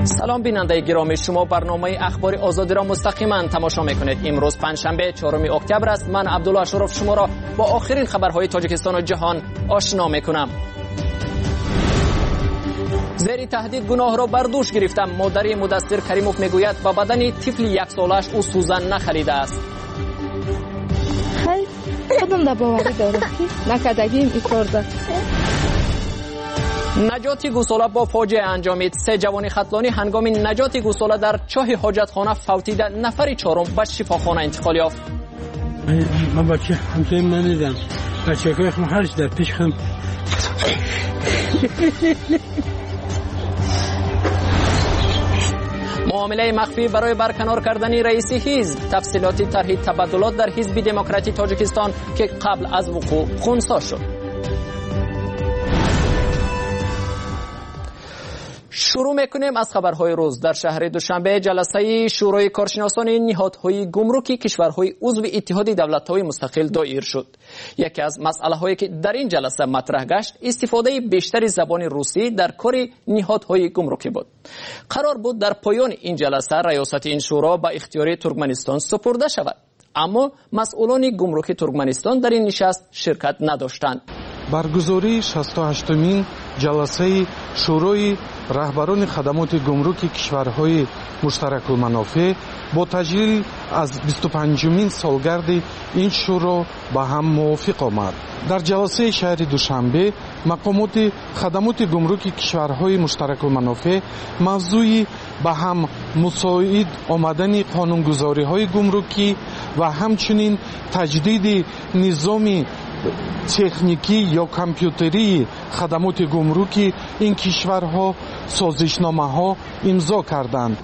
سلام بیننده گرامی، شما برنامه اخبار آزادی را مستقیما تماشا میکنید. امروز پنجشنبه 4 اکتبر است. من عبدالله اشرف شما را با آخرین خبرهای تاجیکستان و جهان آشنا میکنم. زیر تهدید گناه را بر دوش گرفتم. مادر مدثر کریموف میگوید با بدن طفل 1 سالش او سوزن نخریده است. خودم در باوری دارم که نکردگیم ایکارده. نجات گوساله با فاجعه انجامید. 3 جوان ختلانی هنگام نجات گوساله در چاه حاجتخانه فوتیده. نفر 4 به شفاخانه انتقال یافت. من بچه همسایه من ندیدم. بچه که هرش در پیش خم. معامله مخفی برای برکنار کردن رئیس حزب. تفصیلات طرح تبادلات در حزب دموکراتی تاجیکستان که قبل از وقوع خنثی شد. شروع میکنیم از خبرهای روز. در شهر دوشنبه جلسه شورای کارشناسان نهادهای گمرکی کشورهای عضو اتحاد دولت‌های مستقل دایر شد. یکی از مسائل‌هایی که در این جلسه مطرح گشت استفاده بیشتر زبان روسی در کار نهادهای گمرکی بود. قرار بود در پایان این جلسه ریاست این شورا به اختیار ترکمنستان سپرده شود، اما مسئولان گمرک ترکمنستان در این نشست شرکت نداشتند. برگزاری 68مین جلسه شورای رهبران خدمات گمرکی کشورهای مشترک المنافع با تجلیل از 25مین سالگرد این شورا به هم موافق آمد. در جلسه شهر دوشنبه مقامات خدمات گمرکی کشورهای مشترک المنافع موضوع به هم مساعد آمدن قانونگذاری‌های گمرکی و همچنین تجدید نظام تکنیکی یا کامپیوتری خدمات گمرکی این کشورها سازشنامه‌ها امضا کردند.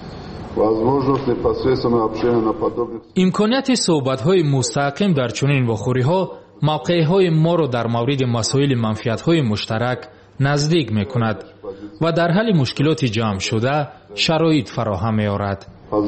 امکانیت صحبت‌های مستقیم در چنین واخوری‌ها موقع‌های ما را در مورد مسائل منفعت‌های مشترک نزدیک می‌کند و در حل مشکلات جمع شده شرایط فراهم می‌آورد.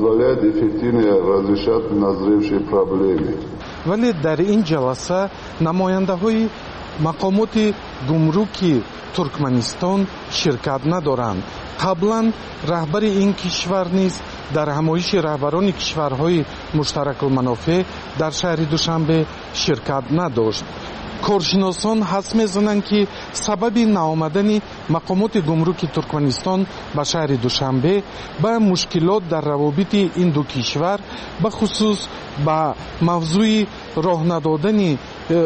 ولی در این جلسه نماینده های مقامات گمرکی ترکمنستان شرکت ندارند. قبلا رهبر این کشور نیز در همایش رهبران کشورهای مشترک المنافع در شهر دوشنبه شرکت نداشت. کارشناسان حدس می‌زنند که سبب نآمدن مقامات گمرک ترکمنستان به شهر دوشنبه به مشکلات در روابط این دو کشور به خصوص به موضوع راه ندادن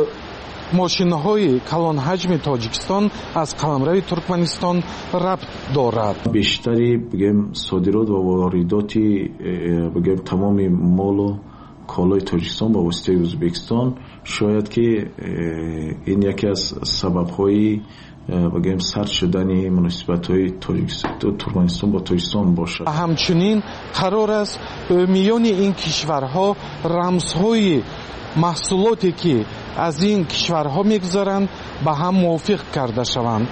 ماشین‌های کلان حجم تاجیکستان از قلمرو ترکمنستان ربط دارد. بیشتری بگیم صادرات و واردات بگیم تمام مال و کالای تاجیکستان با واسطه ازبکستان شاید که این یکی از سبب‌های بگیم سرد شدن مناسبت‌های ترکمنستان با تاجیکستان باشد. همچنین قرار است میان این کشورها رمزهای محصولاتی که از این کشورها میگذارند به هم موافق کرده شوند.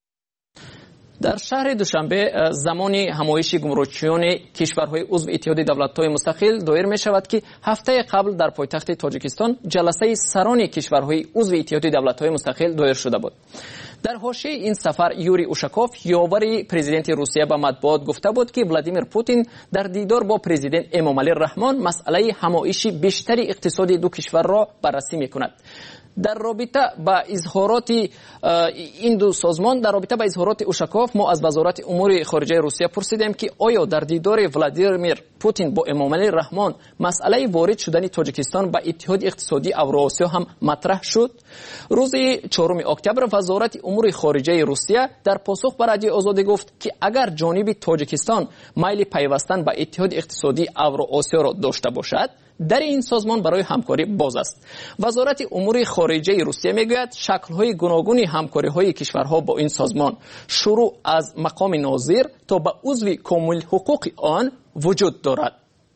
در شهر دوشنبه زمان همایش گمرکچیان کشورهای عضو اتحاد دولت‌های مستقل دایر می شود که هفته قبل در پایتخت تاجیکستان جلسه سران کشورهای عضو اتحاد دولت‌های مستقل دایر شده بود. در حاشیه این سفر یوری اوشاکوف یاور پرزیدنت روسیه به مطبوعات گفته بود که ولادیمیر پوتین در دیدار با پرزیدنت امامعلی رحمان مسئله همایش بیشتر اقتصادی دو کشور را بررسی می‌کند. در رابطه با اظهارات این دو سازمان، در رابطه با اظهارات اوشاکوف، ما از وزارت امور خارجه روسیه پرسیدیم که آیا در دیدار ولادیمیر پوتین با امامعلی رحمان مسئله وارد شدن تاجیکستان به اتحاد اقتصادی اوراسیا هم مطرح شد؟ روز 4 اکتبر وزارت امور خارجه روسیه در پاسخ به رادیو آزادی گفت که اگر جانب تاجیکستان میل پیوستن به اتحاد اقتصادی اوراسیا را داشته باشد، در این سازمان برای همکاری باز است. وزارت امور خارجه روسیه میگوید شکل‌های گوناگون همکاری‌های کشورها با این سازمان شروع از مقام ناظر تا به عضو کامل حقوق آن وجود دارد.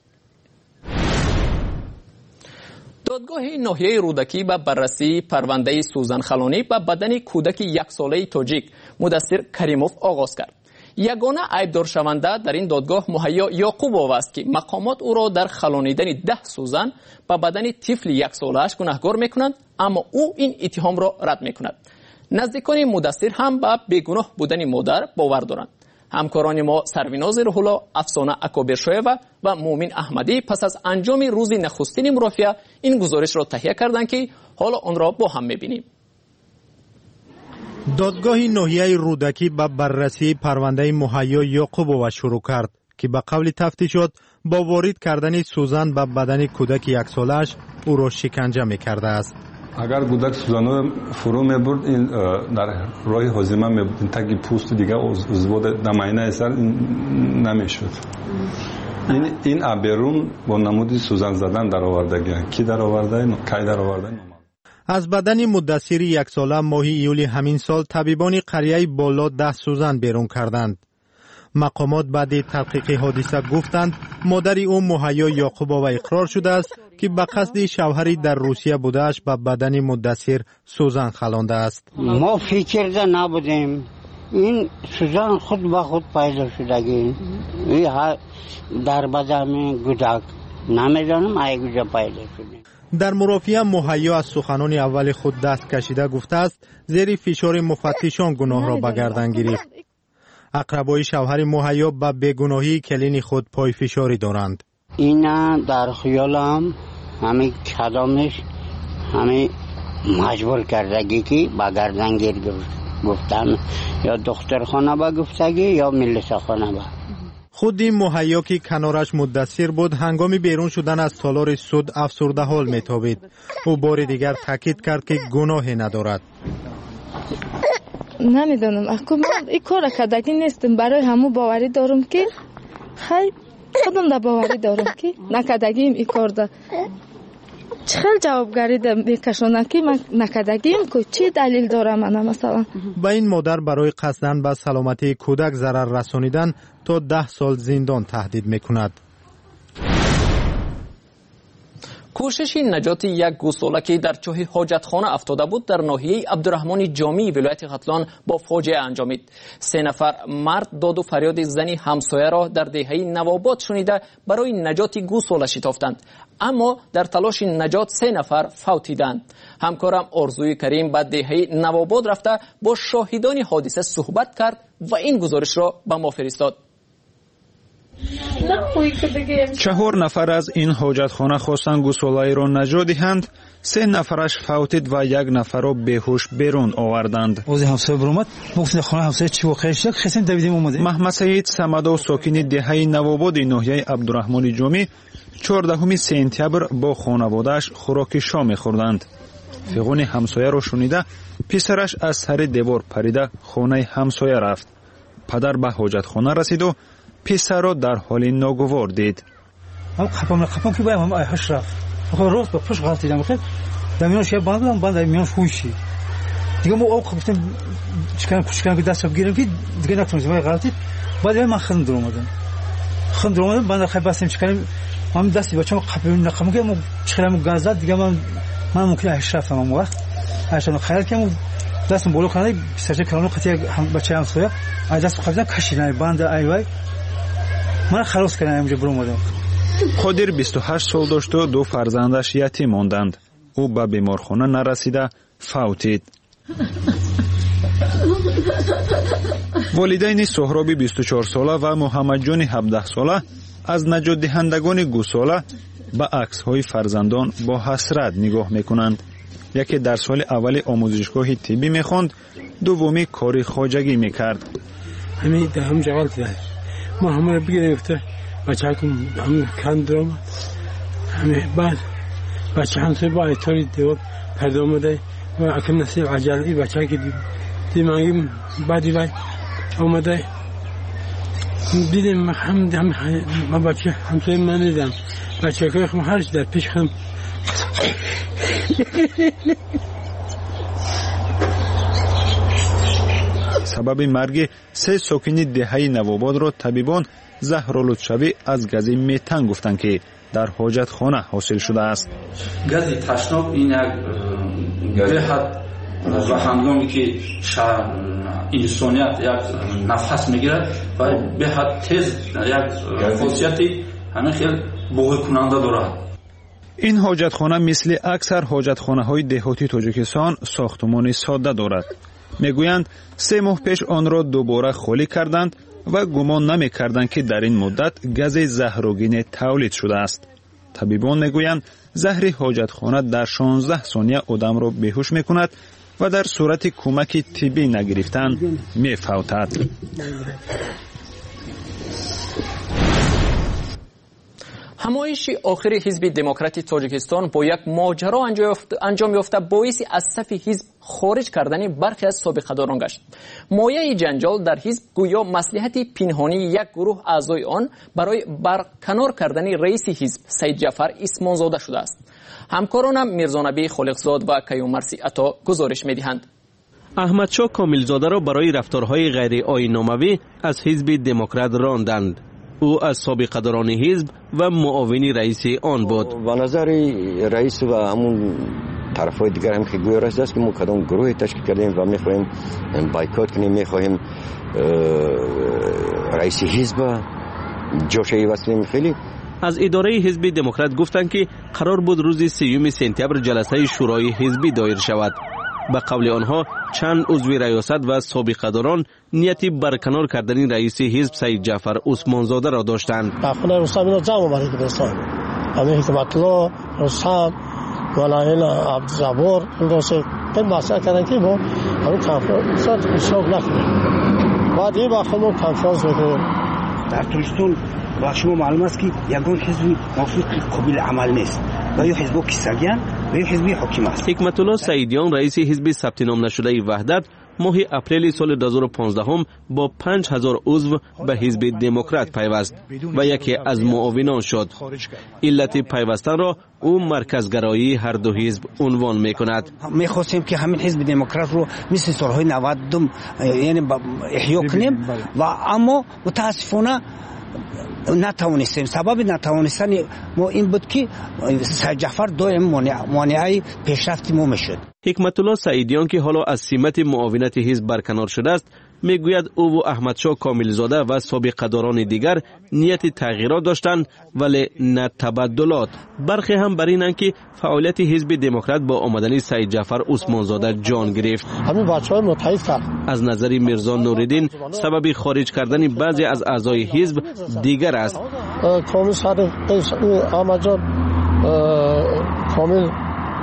دادگاه ناحیه رودکی به بررسی پرونده سوزن خلانی به بدن کودک 1 ساله تاجیک مدثر کریموف آغاز کرد. یگانه عیبدار شونده در این دادگاه مهیا یعقوبوف است که مقامات او را در خلانیدن 10 سوزن به بدن طفل 1 ساله‌اش گناهکار می‌کنند، اما او این اتهام را رد می‌کند. نزدیکان مدثر هم به بیگناه بودن مادر باور دارند. همکاران ما سرویناز روح‌الله، افسانه اکابرشویه و مومن احمدی پس از انجام روز نخستین مرافعه این گزارش را تهیه کردند که حالا آن را با هم می‌بینیم. دادگاه ناحیه رودکی به بررسی پرونده مهیا یعقوبова شروع کرد که به قول تفتیشات با وارد کردن سوزن به بدن کودک یک سالش او را شکنجه می‌کرده است. اگر کودک سوزن فرو می‌برد این در راه هاضمه می‌بود، تاکه پوست دیگه عضوات دماینه سر نمی‌شد. این ابرون با نمود سوزن زدن در آوردگی کی در آورده کی در آورده. از بدن مدثر یک ساله ماه ایول همین سال طبیبان قریه بالا 10 سوزن بیرون کردند. مقامات بعد تحقیق حادثه گفتند مادر او مهیا یعقوبова اقرار شده است که به قصد شوهری در روسیه بودهش به بدن مدثر سوزن خلانده است. ما فکر نبودیم این سوزن خود به خود پیدا شدگی در بدن کودک نمیدانم ای کجا پیدا شده. در مرافعه مهیا از سخنان اول خود دست کشیده گفته است زیر فشار مفتشان گناه را به گردن گرفت. اقربای شوهر مهیا به بیگناهی کلین خود پای فشاری دارند. اینا در خیالم همه کدامش همه مجبور کردگی که به گردن گیر گفتن یا دخترخانه با گفتگی یا ملت خانه با. خود این مهیا که کنارش مدثر بود هنگامی بیرون شدن از تالار سود افسرده حال میتابید. او بار دیگر تاکید کرد که گناهی ندارد. نمیدونم من این کار کردگی نیستم، برای همو باوری دارم که خودم دا باوری دارم که نکردگیم این کار دا چخیل جوابگری دا میکشونم که من نکردگیم که چی دلیل دارم من مثلا. با این مادر برای قصدن به سلامتی کودک ضرر رسانیدن تا 10 سال زندان تهدید میکند. کوشش نجات یک گوساله در چاه حاجتخانه افتاده بود در ناحیه عبدالرحمن جامی ولایت ختلان با فاجعه انجامید. 3 نفر مرد داد و فریاد زنی همسایه را در دهه نواباد شنیده برای نجات گوساله شتافتند، اما در تلاش نجات 3 نفر فوتیدند. همکارم آرزوی کریم بعد دهه نواباد رفته با شاهدان حادثه صحبت کرد و این گزارش را به ما فرستاد. 4 نفر از این حاجتخانه خواستند گوساله را نجات دهند. 3 نفرش فوتید و 1 نفر را بیهوش بیرون آوردند. محمد سعید صمدو ساکن دهه نواباد ناحیه عبدالرحمن جامی 14 سپتامبر با خانواده‌اش خوراک شام خوردند. فغان همسایه را شنیده پسرش از سر دیوار پریده خانه همسایه رفت. پدر به حاجتخانه رسید و پسر را در حال ناگوار دید. خپم که باید هم هش رفت. روز با پشت غلطی دم خیلی. دمیانش یه باندم باند دمیانش خوشی. دیگه ما آب خفتم چکن که دست بگیرم که دیگه نکنم وای غلطی. بعد من خند درآمدم. باند خیلی بسیم چکن من دستی بچم خپم نخم که من چکرم گازد دیگه من ممکن هش رفتم اون وقت. هشم خیال که دستم بالا کنه سرچه کلام خطی هم بچه هم سویا. دست خفتم کشیدن باند ایوای. من خلاص کردم اینجا برو اومدم. قادر 28 سال داشت و 2 فرزندش یتیم ماندند. او به بیمارخانه نرسیده فوتید. والدین سهرابی 24 ساله و محمد جان 17 ساله از نجات دهندگان گوساله به عکس‌های فرزندان با حسرت نگاه میکنند. یکی در سال اول آموزشگاه طبی میخواند، دومی کار خواجگی میکرد. همین هم جوال داد. ما همه بگیریم گفته بچه هم کند درام همه بعد بچه هم سوی با ایتاری دیوار پرده آمده و اکم نصیب عجلی بچه که دیمانگیم بعدی بای آمده دیدیم من بچه همسوی من دیدم بچه که خم هرچی در پیش خم سبب مرگ 3 ساکن دهه نواباد را طبیبان زهرا لطفی از گاز متن گفتند که در حاجتخانه حاصل شده است. گاز تشناب این یک بهت و هنگامی که انسانیت یک نفس میگیره و بهت تیز یک خاصیتی همین خیلی بوی کننده دارد. این حاجتخانه مثل اکثر حاجتخانه های دهاتی تاجیکستان ساختمان ساده دارد. میگویند 3 ماه پیش آن را دوباره خالی کردند و گمان نمی‌کردند که در این مدت گاز زهرگین تولید شده است. طبیبان میگویند زهر حاجتخانه در 16 ثانیه آدم را بیهوش میکند و در صورت کمک طبی نگرفتن میفوتد. همایش آخر حزب دموکرات تاجیکستان با یک ماجرا انجام یافته باعث از صف حزب خارج کردن برخی از سابقه‌داران گشت. مایه جنجال در حزب گویا مصلحت پنهانی یک گروه اعضای آن برای برکنار کردن رئیس حزب سید جعفر عثمانزاده شده است. همکارانم میرزانبی خالقزاد و کیومرثی عطا گزارش می‌دهند. احمدشاه کاملزاده را برای رفتارهای غیر آیین‌ناموی از حزب دموکرات راندند. او از سابقه‌داران حزب و معاونی رئیس آن بود. به نظر رئیس و همون طرفای دیگر هم که گویا رئیس است که ما کدام گروه تشکیل کردیم و می‌خواهیم بایکوت کنیم، می‌خواهیم رئیس حزب جوشی واسیم. خیلی از اداره حزب دموکرات گفتند که قرار بود روز 3 سپتامبر جلسه شورای حزبی دایر شود. به قول آنها چند عضو ریاست و سابقه‌داران نیتی برکنار کردن رئیس حزب سید جعفر عثمانزاده را داشتند. خانه رستم اینا جمع آمده که دوستان همین حکمت الله، رستم، ولایل عبدالجبار این دوسته این مسئله کردن که ما همین کنفرانس اشتراک نکنیم. بعد این وقت ما کنفرانس میکنیم. در تاجیکستان با شما معلوم است که یگان حزبی موافق قابل عمل نیست و یا حزب کیسگیان و یا حزب حاکم است. حکمت الله سعیدیان رئیس حزب ثبت نام نشده وحدت ماه اپریل سال 2015 با 5000 عضو به حزب دموکرات پیوست و یکی از معاونان شد. علت پیوستن را او مرکزگرایی هر دو حزب عنوان میکند. میخواستیم که همین حزب دموکرات رو مثل سالهای 90 یعنی احیا کنیم و اما متاسفانه نتوانستیم. سبب نتوانستن ما این بود که سید جعفر دائم مانع پیشرفت ما میشد. حکمت الله سعیدیان که حالا از سمت معاونت حزب برکنار شده است میگوید او و احمدشاه کاملزاده و سابقه‌داران دیگر نیت تغییرات داشتند ولی نه تبدلات. برخی هم بر اینند که فعالیت حزب دموکرات با آمدن سید جعفر عثمانزاده جان گرفت. همین بچه‌ها متحد کرد. از نظر میرزا نوریدین سبب خارج کردن بعضی از اعضای حزب دیگر است. کمیسر احمد جان کامل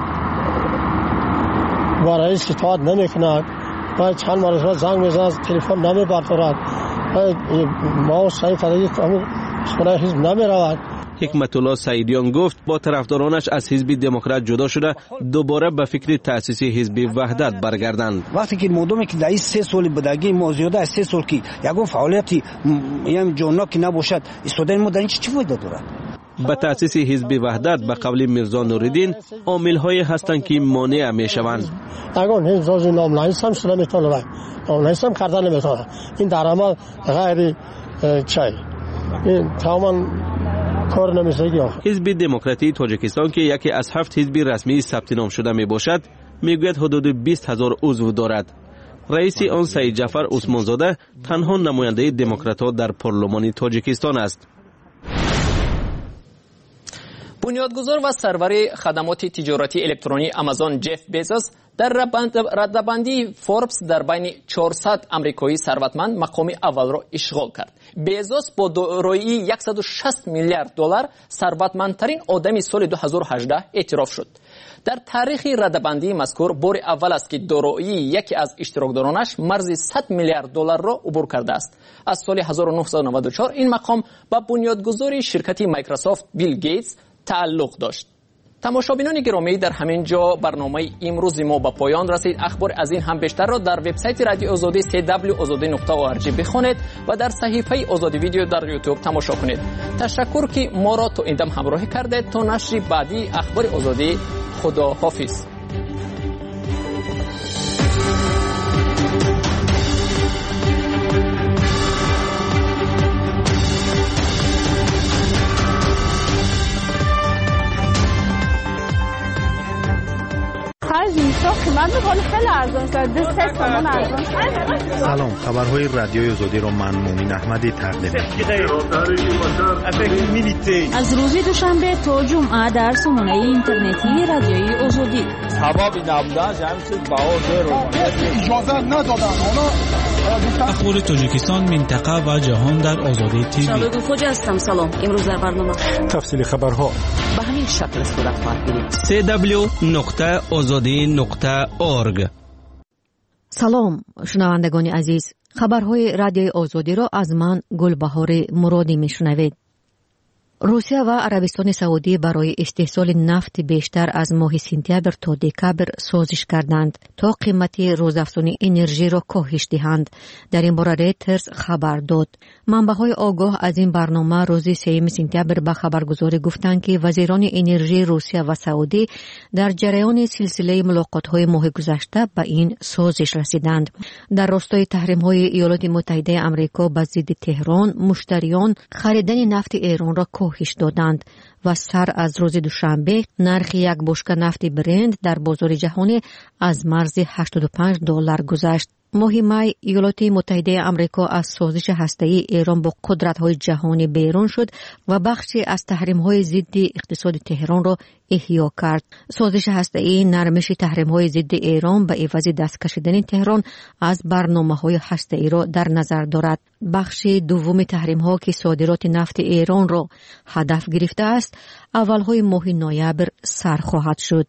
و رئیس اطاعت نمیکند و چند مرتبه زنگ میزند تلفن نمیبردارد ما سعی کردیم همین خونه حزب نمیرود. حکمت الله سعیدیان گفت با طرفدارانش از حزب دموکرات جدا شده دوباره به فکر تأسیس حزب وحدت برگردند. وقتی که مردمی که در 3 سال بدگی ما زیاده از 3 سال که یگان فعالیتی یعنی جوناکی نباشد استودن ما در این چه فایده دارد؟ به تأسیس حزب وحدت به قول میرزا نوریدین عامل‌هایی هستند که مانع میشوند. اگه حزب نامنهاد هم شده میتونه نامنهاد هم کردن نمیتونه. این در عمل غیر چای این تماما کار نمیشه. حزب دموکراتی تاجیکستان که یکی از 7 حزب رسمی ثبت نام شده میباشد میگوید حدود 20000 عضو دارد. رئیس آن سید جعفر عثمانزاده تنها نماینده دموکرات‌ها در پارلمان تاجیکستان است. بنیادگذار و سرور خدمات تجارتی الکترونی آمازون جف بیزوس در رده‌بندی فوربس در بین 400 آمریکایی ثروتمند مقام اول را اشغال کرد. بیزوس با دارایی 160 میلیارد دلار ثروتمندترین آدمی سال 2018 اعتراف شد. در تاریخ رده‌بندی مذکور بار اول است که دارایی یکی از اشتراکدارانش مرز 100 میلیارد دلار را عبور کرده است. از سال 1994 این مقام با بنیادگذار شرکت مایکروسافت بیل گیتس تعلق داشت. تماشابینان گرامی در همین جا برنامه امروز ما به پایان رسید. اخبار از این هم بیشتر را در وبسایت رادیو آزادی www.azadi.org بخوانید و در صفحه آزادی ویدیو در یوتیوب تماشا کنید. تشکر که ما را تا ایندم همراهی کردید. تا نشر بعدی اخبار آزادی، خدا حافظ. سلام، خبرهای رادیوی آزادی را من مومن احمدی تقدیم می‌کنم. از روز دوشنبه تا جمعه در سامانه اینترنتی رادیوی آزادی. سبب نبودن همین چیز باور رو اجازه ندادن. اونا اخبار تاجیکستان، منطقه و جهان در آزادی تیوی. شالوی خوجا هستم. سلام. امروز در برنامه تفصیل خبرها به همین شکل صورت خواهد گرفت. www.azadi.org. سلام شنوندگان عزیز، خبرهای رادیوی آزادی را از من گلبهار مرادی میشنوید. روسیه و عربستان سعودی برای استحصال نفت بیشتر از ماه سپتامبر تا دکامبر سازش کردند تا قیمت روزافزون انرژی را کاهش دهند. در این باره رویترز خبر داد. منبع‌های آگاه از این برنامه روز 3 سپتامبر به خبرگزاری گفتند که وزیران انرژی روسیه و سعودی در جریان سلسله ملاقات‌های ماه گذشته به این سازش رسیدند. در راستای تحریم‌های ایالات متحده آمریکا به ضد تهران، مشتریان خریدن نفت ایران را کاهش دادند و سر از روز دوشنبه نرخ یک بشکه نفت برند در بازار جهانی از مرز $85 گذشت. ماه می ایالات متحده آمریکا از سازش هسته‌ای ایران با قدرت‌های جهانی بیرون شد و بخشی از تحریم‌های ضد اقتصاد تهران را احیا کرد. سازش هسته‌ای نرمش تحریم‌های ضد ایران به عوض دست کشیدن تهران از برنامه‌های هسته‌ای را در نظر دارد. بخش دوم تحریم‌ها که صادرات نفت ایران را هدف گرفته است، اول‌های ماه نوامبر سر خواهد شد.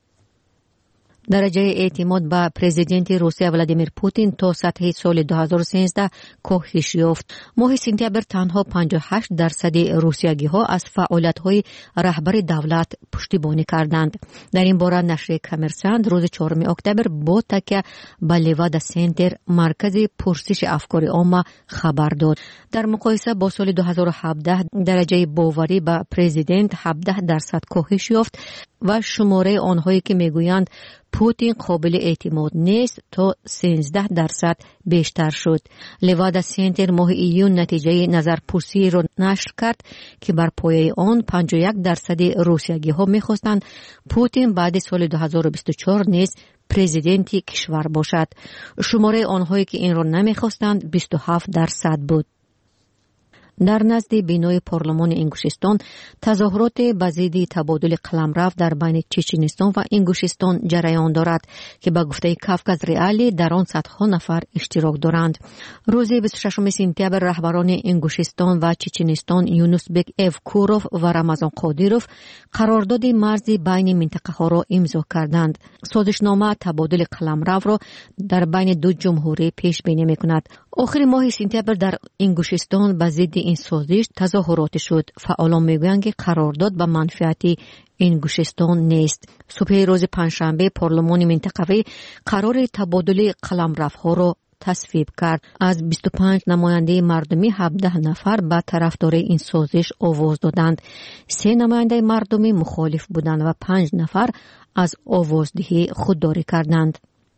درجه اعتماد به پرزیدنت روسیه ولادیمیر پوتین تا سطح سال 2013 کاهش یافت. ماه سپتامبر تنها 58% روسیگی‌ها از فعالیت‌های رهبر دولت پشتیبانی کردند. در این باره نشر کامرسانت روز 4 اکتبر با تکیه به لیوادا سنتر مرکز پرسش افکار عامه خبر داد. در مقایسه با سال 2017 درجه باوری به پرزیدنت 17% کاهش یافت و شماره آنهایی که میگویند پوتین قابل اعتماد نیست تا 13% بیشتر شد. لیوادا سنتر ماه ایون نتیجه نظرپرسی را نشر کرد که بر پایه آن 51% روسیگی‌ها می‌خواستند پوتین بعد سال 2024 نیز پرزیدنت کشور باشد. شماره آنهایی که این را نمی‌خواستند 27% بود. در نزد بینای پارلمان انگوشستان تظاهرات به ضد تبادل قلمرو در بین چچنستان و انگوشستان جریان دارد که به گفته کافکاز ریالی در آن صدها نفر اشتراک دارند. روز 26 سپتامبر رهبران انگوشستان و چچنستان یونوس بک evکوروف و رمضان قادیروف قرارداد مرزی بین منطقه ها را امضا کردند. سازشنامه تبادل قلمرو را در بین دو جمهوری پیش بینی می‌کند. آخر ماه سپتامبر در انگوشستان به ضد این سازش تظاهرات شد. فعالان میگویند که قرارداد به منفعت انگوشستان نیست. صبح روز پنجشنبه پارلمان منطقوی قرار تبادل قلمروها را تصویب کرد. از 25 نماینده مردمی 17 نفر به طرفدار این سازش آواز دادند. 3 نماینده مردمی مخالف بودند و 5 نفر از آوازدهی خودداری کردند.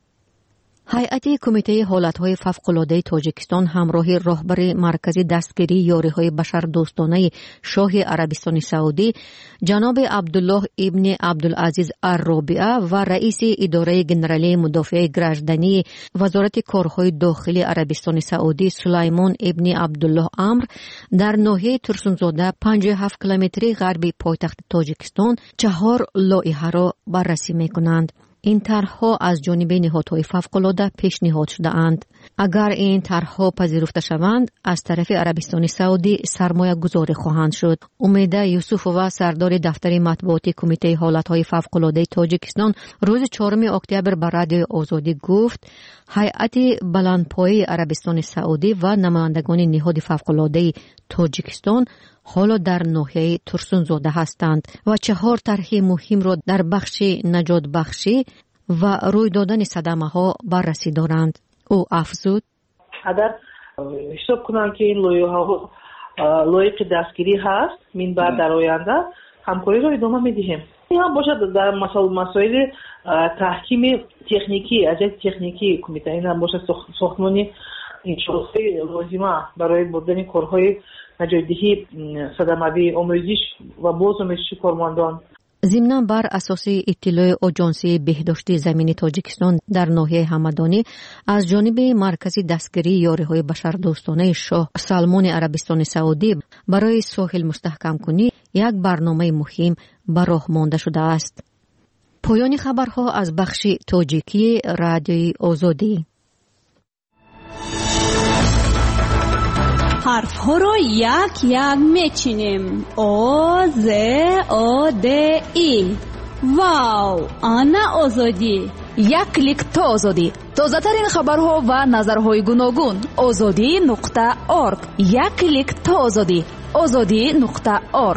هیئت کمیته حالتهای فوق‌العاده تاجیکستان همراه راهبر مرکز دستگیری یاریهای بشردوستانه شاه عربستان سعودی جناب عبدالله ابن عبدالعزیز الرابعه و رئیس اداره گنرالی مدافع گردنی وزارت کارهای داخلی عربستان سعودی سلیمان ابن عبدالله امر در ناحیه ترسونزاده 57 کیلومتری غربی پایتخت تاجیکستان 4 لایحه را بررسی می‌کنند. این طرح‌ها از جانب نهادهای فوق‌العاده پیشنهاد شده‌اند. اگر این طرح‌ها پذیرفته شوند، از طرف عربستان سعودی سرمایه گذاری خواهند شد. امیده یوسفووا سردار دفتر مطبوعاتی کمیته حالتهای فوق‌العاده تاجیکستان روز 4 اکتبر به رادیو آزادی گفت هیئت بلندپایه عربستان سعودی و نمایندگان نهاد فوق‌العاده تاجیکستان حالا در ناحیه ترسونزاده هستند و 4 طرح مهم را در بخش نجات بخشی و روی دادن صدمه ها بررسی دارند. او افزود اگر حساب کنند که این لایق دستگیری هست من بعد در آینده همکاری را ادامه میدهیم. این هم باشد در مسائل تحکیم تکنیکی از تکنیکی کمیته، این هم باشد ساختمانی انشاءالله لازمه برای بردن کارهای نجاتدهی صدمه‌ای آموزش و بازآموزش کارمندان. ضمناً بر اساس اطلاع آژانس بهداشت زمینی تاجیکستان در ناحیه همدانی از جانب مرکز دستگیری یاریهای بشردوستانه شاه سلمان عربستان سعودی برای ساحل مستحکم کنی یک برنامه مهم به راه مانده شده است. پایان خبرها از بخش تاجیکی رادیوی آزادی. حرفها رو یک یک میچینیم. او ز او د ای. واو، آنا آزادی. یک کلیک تا آزادی. تازه‌ترین خبرها و نظرهای گوناگون. azadi.org. یک کلیک تا آزادی. azadi.org.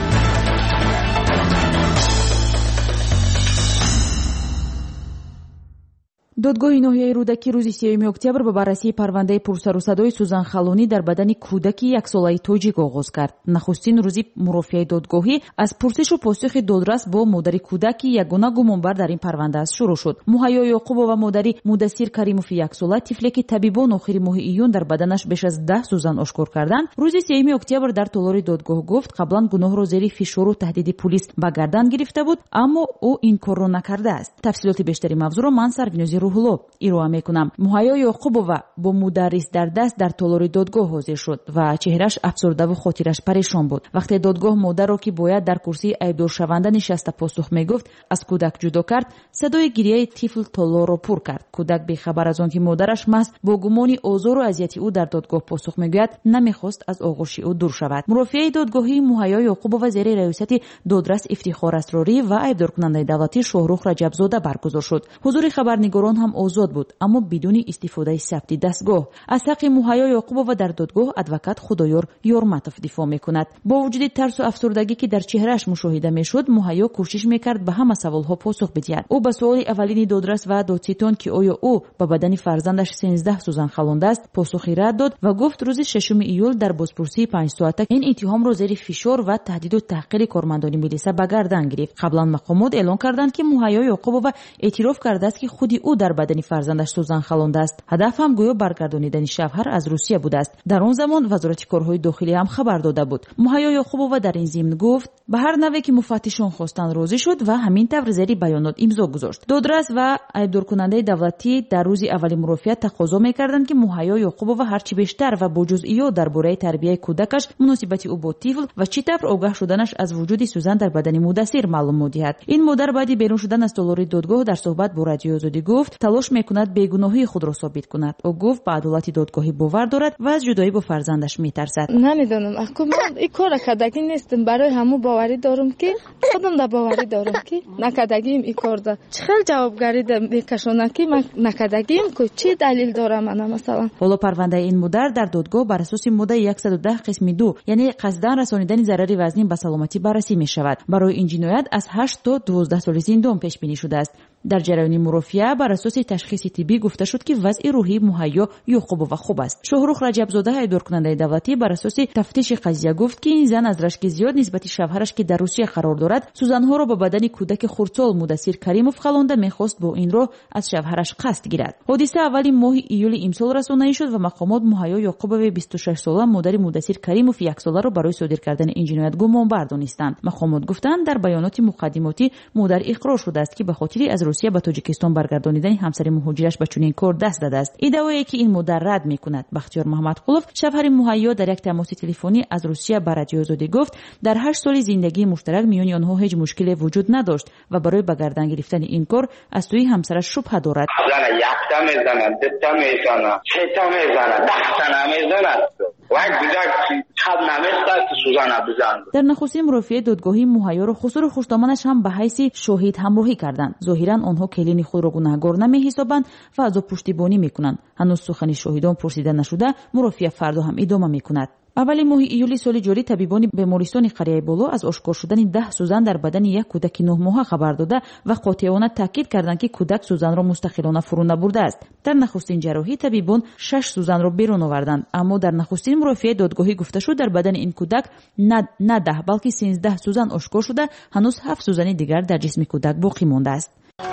додгоҳи ноҳияи рӯдакӣ рӯзи 3 октябр ба баррасии парвандаи пурсару садои Сузан Халонӣ дар бадани кӯдаки яксолаи тоҷик оғоз кард. Нахустин рӯзи мурофиаи додгоҳӣ аз пурсишу посухи додрас бо модари кӯдаки ягона гумонбар дар ин парванда аст шурӯъ шуд. Муҳайё Ёқубова модари Муддассир Каримови яксола тифле ки табибон охири моҳи июн дар баданаш беш аз 10 сӯзан ошкор карданд, рӯзи 3 октябр дар толори додгоҳ гуфт қаблан гуноҳро зери фишору таҳдиди пулис ба гардан гирифта буд, аммо ӯ ин корро накардааст. Тафсилоти бештари мавзӯъро ман Сарвинози Рӯҳулло ироа мекунам. Муҳайё Ёқубова бо мударрис дар даст дар толори додгоҳ ҳозир шуд ва чеҳраш афсурдаву хотираш парешон буд. Вақте додгоҳ модарро ки бояд дар курсии айбдоршаванда нишаста посух мегуфт аз кӯдак ҷудо кард, садои гирияи тифл толоро пур кард. Кӯдак бехабар аз он ки модараш маҳз бо гумони озору азияти ӯ дар додгоҳ посух мегӯяд, намехост аз оғӯши ӯ дур шавад. Мурофиаи додгоҳии Муҳайё Ёқубова зери раёсати додрас Ифтихор Асрорӣ ва айбдоркунандаи давлатӣ Шоҳрух Раҷабзода баргузор шуд. ҳузури хабарнигорон ҳам озод буд, аммо бидуни истифодаи сабти дастгоҳ. Аз ҳаққи Муҳайё Ёқубова дар додгоҳ адвокат Худоёр Ёрматов дифоъ мекунад. Бо вуҷуди тарсу афсурдагӣ ки дар чеҳрааш мушоҳида мешуд, Муҳайё кӯшиш мекард ба ҳама саволҳо посух бидиҳад. ӯ ба суоли аввалини додрас ва додситон ки оё ӯ ба бадани фарзандаш 13 сӯзан халондааст, посухи рад дод ва гуфт рӯзи 6 июл дар бозпурсии 5 соата ин иттиҳомро зери фишор ва таҳдиду таҳқири кормандони милиса ба гардан гирифт. Қаблан мақомот эълон карданд ки Муҳайё Ёқубова эътироф кардааст ки худи ӯ дар бадани фарзандаш сӯзан халондааст. ҳадаф ҳам гӯё баргардонидани шавҳар аз Русия будааст. дар он замон вазорати корҳои дохилӣ ҳам хабар дода буд. Муҳайё Ёқубова дар ин зимн гуфт ба ҳар наве ки муфаттишон хостанд розӣ шуд ва ҳамин тавр зери баёнот имзо гузошт. Додрас ва айбдоркунандаи давлатӣ дар рӯзи аввали мурофиат тақозо мекарданд ки Муҳайё Ёқубова ҳарчи бештар ва бо ҷузъиёт дар бораи тарбияи кӯдакаш, муносибати ӯ бо тифл ва чӣ тавр огаҳ шуданаш аз вуҷуди сӯзан дар бадани Муддассир маълумот диҳад. ин модар баъди берун шудан аз толори додгоҳ дар суҳбат бо Радиои Озодӣ гуфт талош мекунад бегуноҳии худро собит кунад. ӯ гуфт ба адолати додгоҳӣ бовар дорад ва аз ҷудоӣ бо фарзандаш метарсад. намедонам ман ин кора кардагӣ нестам. барои ҳаму боварӣ дорам ки худам да боварӣ дорам ки накардагим ин корда чӣ хел ҷавобгарӣ да мекашонам ки ман накардагим ку чӣ далил дорам ана масалан. ҳоло парвандаи ин модар дар додгоҳ бар асоси моддаи 110 қисми 2 яъне қасдан расонидани зарари вазнин ба саломатӣ баррасӣ мешавад. барои ин ҷиноят аз 8 то 12 соли зиндон пешбинӣ шудааст. дар ҷараёни мурофиа бар асоси ташхиси тиббӣ гуфта шуд ки вазъи рӯҳии Муҳайё Ёқубова хуб аст. Шоҳрух Раҷабзода айбдоркунандаи давлатӣ бар асоси тафтиши қазия гуфт ки ин зан аз рашки зиёд нисбати шавҳараш ки дар Русия қарор дорад, сӯзанҳоро ба бадани кӯдаки хурдсол Муддассир Каримов халонда мехост бо ин роҳ аз шавҳараш қасд гирад. ҳодиса аввали моҳи июли имсол расонаӣ шуд ва мақомот Муҳайё Ёқубови 26 сола модари Муддассир Каримов яксоларо барои содир кардани ин ҷиноят гумонбар донистанд. мақомот гуфтанд дар баёноти муқаддимотӣ модар иқрор шудааст ки ба хотири аз Русия ба Тоҷикистон баргардонидани ҳамсари муҳоҷираш ба чунин кор даст дадааст. иддаое ки ин модар рад мекунад. Бахтиёр Маҳмадқулов, шавҳари Муҳайё, дар як тамоси телефонӣ аз Русия ба Радиои Озодӣ гуфт дар 8 соли зиндагии муштарак миёни онҳо ҳеҷ мушкиле вуҷуд надошт ва барои ба гардан гирифтани ин кор аз сӯи ҳамсараш шубҳа дорад. якта мезанад, дutta мезанад, сета мезанад, 10 тана мезанад. вай гузак чаб наместад сӯзана бизанд. дар нахустин мурофиаи додгоҳии Муҳайёро хусуру хуштоманаш ҳам ба ҳайси шоҳид ҳамроҳӣ карданд. зоҳиран онҳо келини худро гунаҳгор намеҳисобанд ва азобпуштибонӣ мекунанд. ҳанӯз сухани шоҳидон пурсида нашуда, мурофиа фардо ҳам идома мекунад. аввали моҳи июли соли ҷорӣ табибони бемористони қарияи боло аз ошкор шудани 10 сӯзан дар бадани як кӯдаки 9 моҳа хабар дода ва қотиёна таъкид карданд ки кӯдак сӯзанро мустақилона фурӯ набурдааст. дар нахустин ҷарроҳӣ табибон 6 сӯзанро берун оварданд, аммо дар нахустин мурофиаи додгоҳӣ гуфта шуд дар бадани ин кӯдак на 10 балки 13 сӯзан ошкор шуда, ҳанӯз 7 сӯзани дигар дар ҷисми кӯдак боқӣ мондааст.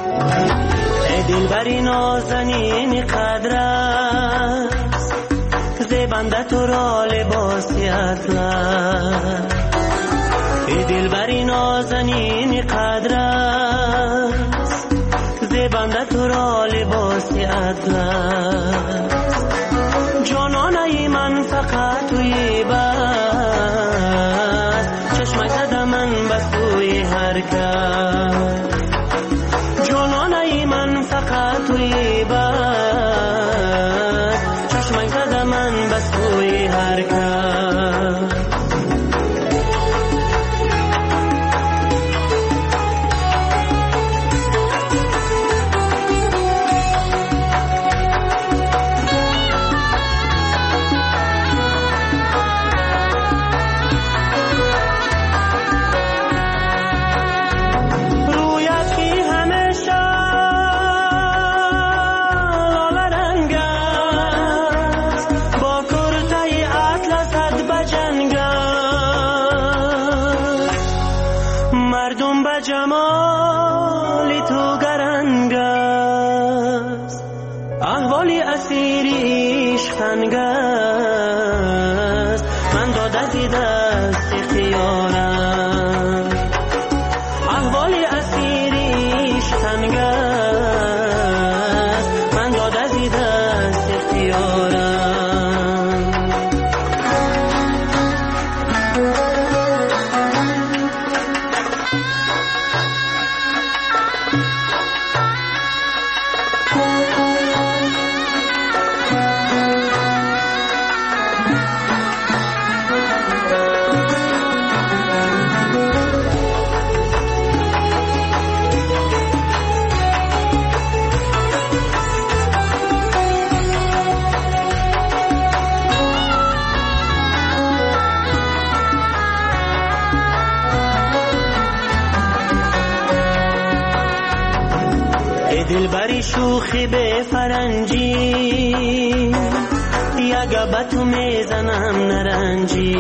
دلبری نازنین قدر است زیبنده تو را لباسی اطلس ای دلبری نازنین قدر است زیبنده تو را لباسی اطلس جانانه من فقط توی بس چشمک زده من بس توی حرکت فقط توی بس چشمک زده من بس توی حرکت از این دست اختیارم احوال اسیریش تنگ است من داد از این دست اختیارم دلبری شوخی به فرنجی دیگه به تو میزنم نرنجی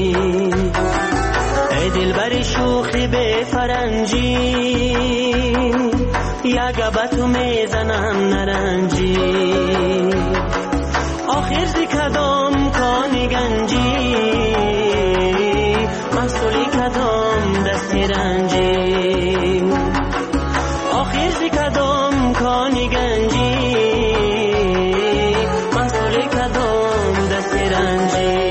ای دلبری شوخی به فرنجی دیگه به تو میزنم نرنجی آخر زی کدام کانی گنجی محصولی کدام دستی رنجی آخر زی کدام کانی گنجی محصول کدام دست رنجی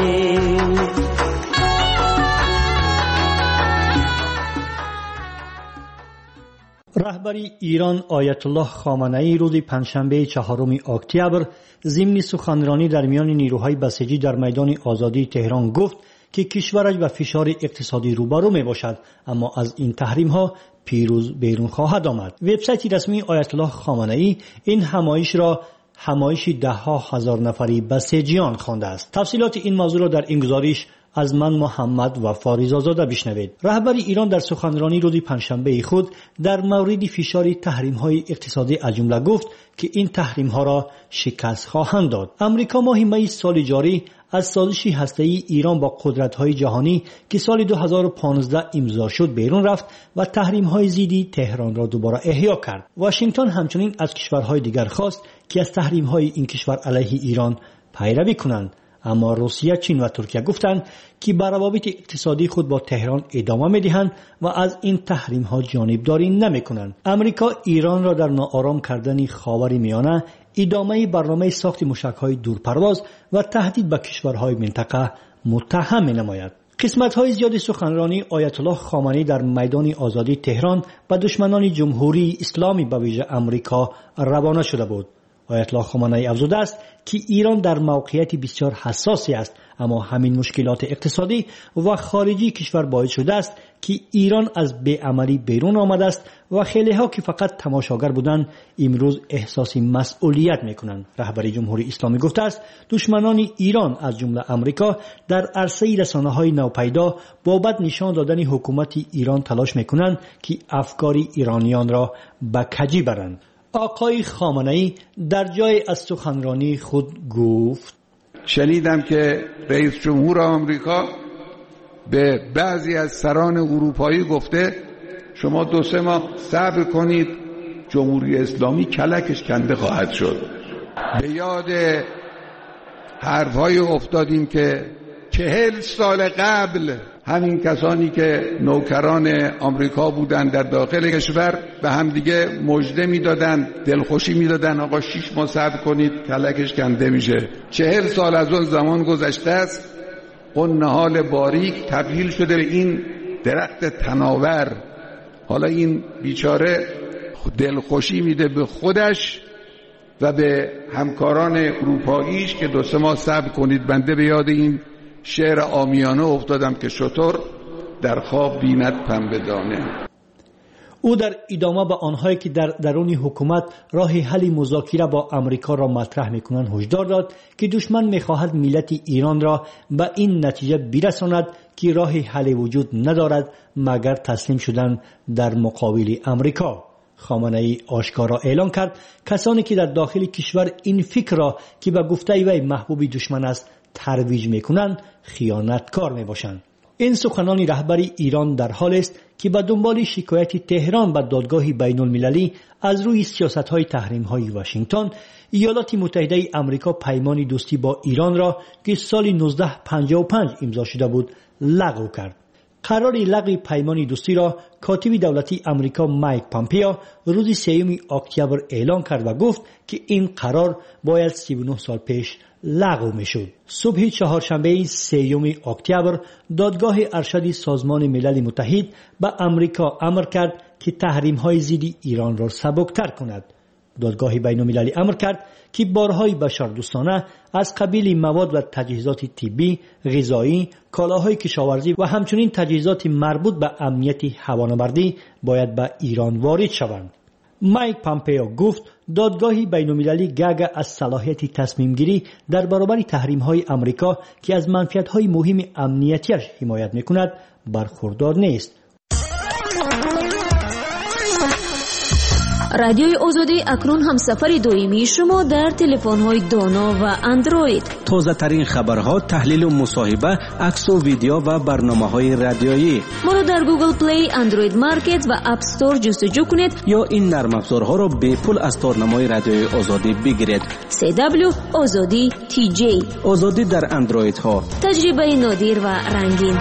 رهبر ایران آیت الله خامنه‌ای روز پنجشنبه 4 اکتبر ضمن سخنرانی در میان نیروهای بسیجی در میدان آزادی تهران گفت که کشورش به فشار اقتصادی روبرو می باشد اما از این تحریم ها پیروز بیرون خواهد آمد. وبسایت رسمی آیت الله خامنه‌ای این همایش را همایش ده‌ها هزار نفری بسیجیان خوانده است. تفصیلات این موضوع را در این گزارش از من محمد و فاریزآزاده بشنوید. رهبر ایران در سخنرانی روز پنجشنبه خود در مورد فشار تحریم‌های اقتصادی از جمله گفت که این تحریم‌ها را شکست خواهند داد. امریکا ماه می سال جاری از سازش هسته‌ای ایران با قدرت‌های جهانی که سال 2015 امضا شد بیرون رفت و تحریم‌های ضد تهران را دوباره احیا کرد. واشنگتن همچنین از کشورهای دیگر خواست که از تحریم‌های این کشور علیه ایران پیروی کنند. اما روسیه، چین و ترکیه گفتند که به روابط اقتصادی خود با تهران ادامه می‌دهند و از این تحریم‌ها جانبداری نمی‌کنند. امریکا ایران را در ناآرام کردن خاورمیانه، ادامه برنامه ساخت موشک‌های دورپرواز و تهدید به کشورهای منطقه متهم می‌نماید. قسمت‌های زیاد سخنرانی آیت الله خامنه‌ای در میدان آزادی تهران به دشمنان جمهوری اسلامی به ویژه امریکا روانه شده بود. آیت الله خامنه‌ای افزوده است که ایران در موقعیت بسیار حساسی است اما همین مشکلات اقتصادی و خارجی کشور باعث شده است که ایران از بی‌عملی بیرون آمده است و خیلی‌ها که فقط تماشاگر بودند امروز احساس مسئولیت می‌کنند. رهبر جمهوری اسلامی گفته است دشمنان ایران از جمله امریکا در عرصه رسانه‌های نوپیدا بابت نشان دادن حکومت ایران تلاش می‌کنند که افکار ایرانیان را به کجی برند. آقای خامنه‌ای در جای از سخنرانی خود گفت شنیدم که رئیس جمهور آمریکا به بعضی از سران اروپایی گفته شما 2-3 ماه صبر کنید جمهوری اسلامی کلکش کنده خواهد شد. به یاد حرفهای افتادیم که 40 سال قبل همین کسانی که نوکران آمریکا بودند در داخل کشور به هم دیگه مژده میدادن، دلخوشی میدادن آقا 6 ماه صبر کنید کلکش کنده میشه. 40 سال از اون زمان گذشته است. اون نهال باریک تبدیل شده به این درخت تناور. حالا این بیچاره دلخوشی میده به خودش و به همکاران اروپاییش که 2-3 ماه صبر کنید. بنده به یاد این شعر عامیانه افتادم که شتر در خواب بیند پنبه دانه. او در ادامه به آنهایی که در درون حکومت راه حل مذاکره با امریکا را مطرح میکنند هشدار داد که دشمن میخواهد ملت ایران را به این نتیجه برساند که راه حل وجود ندارد مگر تسلیم شدن در مقابل امریکا. خامنه‌ای آشکارا اعلان کرد کسانی که در داخل کشور این فکر را که به گفته وی محبوب دشمن است ترویج میکنند خیانتکار میباشند. این سخنان رهبر ایران در حال است که به دنبال شکایت تهران به دادگاه بین المللی از روی سیاست‌های تحریم‌های واشنگتن، ایالات متحده آمریکا پیمان دوستی با ایران را که سال 1955 امضا شده بود لغو کرد. قرار لغو پیمان دوستی را کاتب دولتی آمریکا مایک پامپئو روز 3 اکتبر اعلام کرد و گفت که این قرار باید 39 سال پیش لغو میشد. صبح چهارشنبه 3 اکتبر دادگاه ارشد سازمان ملل متحد به آمریکا امر کرد که تحریم‌های ضد ایران را سبکتر کند. دادگاه بین‌المللی امر کرد که بارهای بشردوستانه از قبیل مواد و تجهیزات طبی، غذایی، کالاهای کشاورزی و همچنین تجهیزات مربوط به امنیت هوانوردی باید به ایران وارد شوند. مایک پامپئو گفت دادگاه بین‌المللی گاگا از صلاحیت تصمیم گیری در برابر تحریم‌های آمریکا که از منفعت‌های مهم امنیتیش حمایت می‌کند برخوردار نیست. رادیوی آزادی اکنون هم سفر دائمی شما در تلفن‌های دانا و اندروید. تازه ترین خبرها، تحلیل و مصاحبه، عکس و ویدیو و برنامه‌های رادیویی. ما را در گوگل پلی، اندروید مارکت و اپ استور جستجو کنید یا این نرم افزارها را به پول از تارنمای رادیوی آزادی بگیرید. CW آزادی TJ. آزادی در اندروید ها. تجربه نادر و رنگین.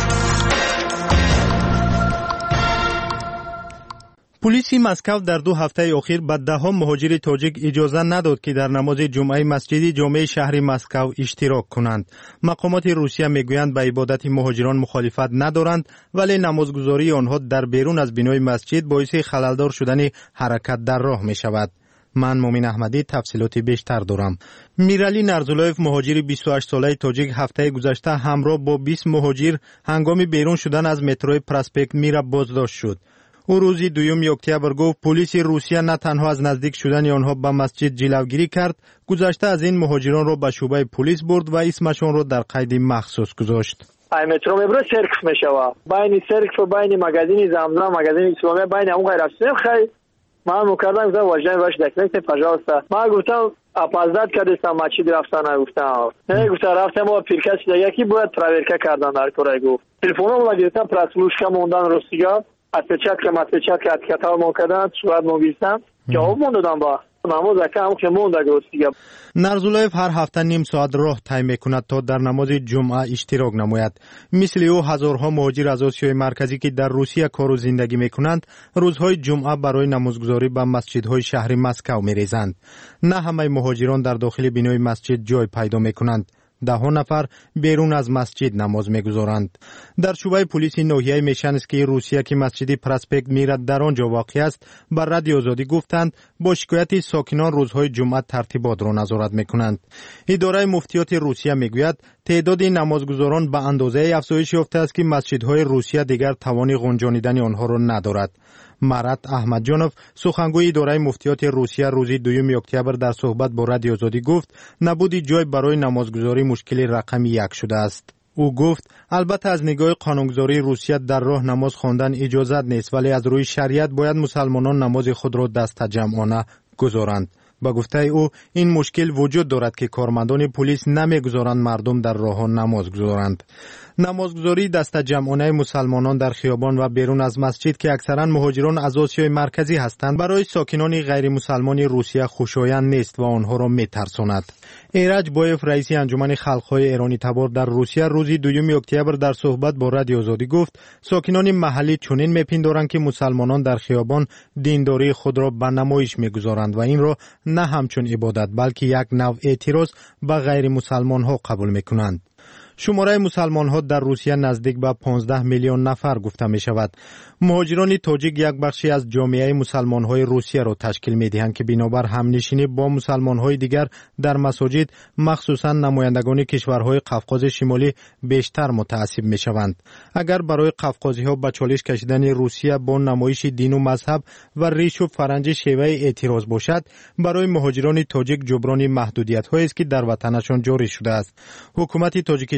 پلیس مسکو در 2 هفته اخیر به ده‌ها مهاجر تاجیک اجازه نداد که در نماز جمعه مسجد جامع شهر مسکو اشتراک کنند. مقامات روسیه میگویند به عبادت مهاجران مخالفت ندارند، ولی نمازگزاری آنها در بیرون از بنای مسجد باعث خللدار شدن حرکت در راه می شود. من مومن احمدی تفصیلات بیشتر دارم. میرالی نرزولایف مهاجر 28 ساله تاجیک هفته گذشته همراه با 20 مهاجر هنگام بیرون شدن از مترو پراسپکت میرا بازداشت شد. او روز 2 اکتبر گفت پلیس روسیه نه تنها از نزدیک شدن آنها به مسجد جلوگیری کرد، گذشته از این مهاجران را به شعبه پلیس برد و اسمشان را در قید مخصوص گذاشت. مترو میبره سرکس میشوه بین سرکس و بین مغازین زمزم مغازین اسلامی بین اون غیر رسمی خیلی من مکردم گفتم واژه باش دکمه پجاستا من گفتم اپازداد کردستم مسجد رفتن گفتم نه گفتم رفتم با پیرکس دیگه کی باید تراورکا کردن در کورای گفت تلفنم گرفتم پراسلوشکا موندن روسیگا اتچات که ماتچات که اتکتا موکدن صورت موگیستم جواب موندم با نماز اکم که مونده گفتیگه. نرزولایف هر هفته نیم ساعت راه طی میکند تا در نماز جمعه اشتراک نماید. مثل او هزارها مهاجر از آسیای مرکزی که در روسیه کار و زندگی میکنند روزهای جمعه برای نمازگزاری به مسجدهای شهر مسکو میریزند. نه همه مهاجران در داخل بنای مسجد جای پیدا میکنند. 10 نفر بیرون از مسجد نماز میگذارند. در شعبه پلیس ناحیه میشنسکی روسیه که مسجد پراسپکت میرد در آنجا واقع است بر رادیو آزادی گفتند با شکایت ساکنان روزهای جمعه ترتیبات را نظارت میکنند. اداره مفتیات روسیه میگوید تعداد نمازگزاران به اندازه افزایش یافته است که مسجدهای روسیه دیگر توان گنجانیدن آنها را ندارد. مرات احمدجانوف سخنگوی اداره مفتیات روسیه روز 2 اکتبر در صحبت با رادیو آزادی گفت نبود جای برای نمازگزاری مشکل رقم 1 شده است. او گفت البته از نگاه قانونگذاری روسیه در راه نماز خواندن اجازت نیست، ولی از روی شریعت باید مسلمانان نماز خود را دست جمعانه گذارند. با گفته او این مشکل وجود دارد که کارمندان پلیس نمیگذارند مردم در راه نماز گذارند. نمازگزاری دست جمعانه مسلمانان در خیابان و بیرون از مسجد که اکثرا مهاجران از آسیای مرکزی هستند برای ساکنان غیر مسلمان روسیه خوشایند نیست و آنها را میترساند. ایرج بایف رئیس انجمن خلق‌های ایرانی تبار در روسیه روز 2 اکتبر در صحبت با رادیو آزادی گفت ساکنان محلی چنین میپندارند که مسلمانان در خیابان دینداری خود را به نمایش میگذارند و این را نه همچون عبادت بلکه یک نوع اعتراض به غیر مسلمان ها قبول میکنند. شماره مسلمان ها در روسیه نزدیک به 15 میلیون نفر گفته می شود. مهاجران تاجیک یک بخشی از جامعه مسلمان های روسیه را تشکیل می دهند که بنابر همنشینی با مسلمان های دیگر در مساجد مخصوصا نمایندگان کشورهای قفقاز شمالی بیشتر متعصب می شوند. اگر برای قفقازی ها به چالش کشیدن روسیه با نمایش دین و مذهب و ریش و فرنج شیوه اعتراض باشد، برای مهاجران تاجیک جبران محدودیت هایی است که در وطنشان جاری شده است. حکومت تاجیکستان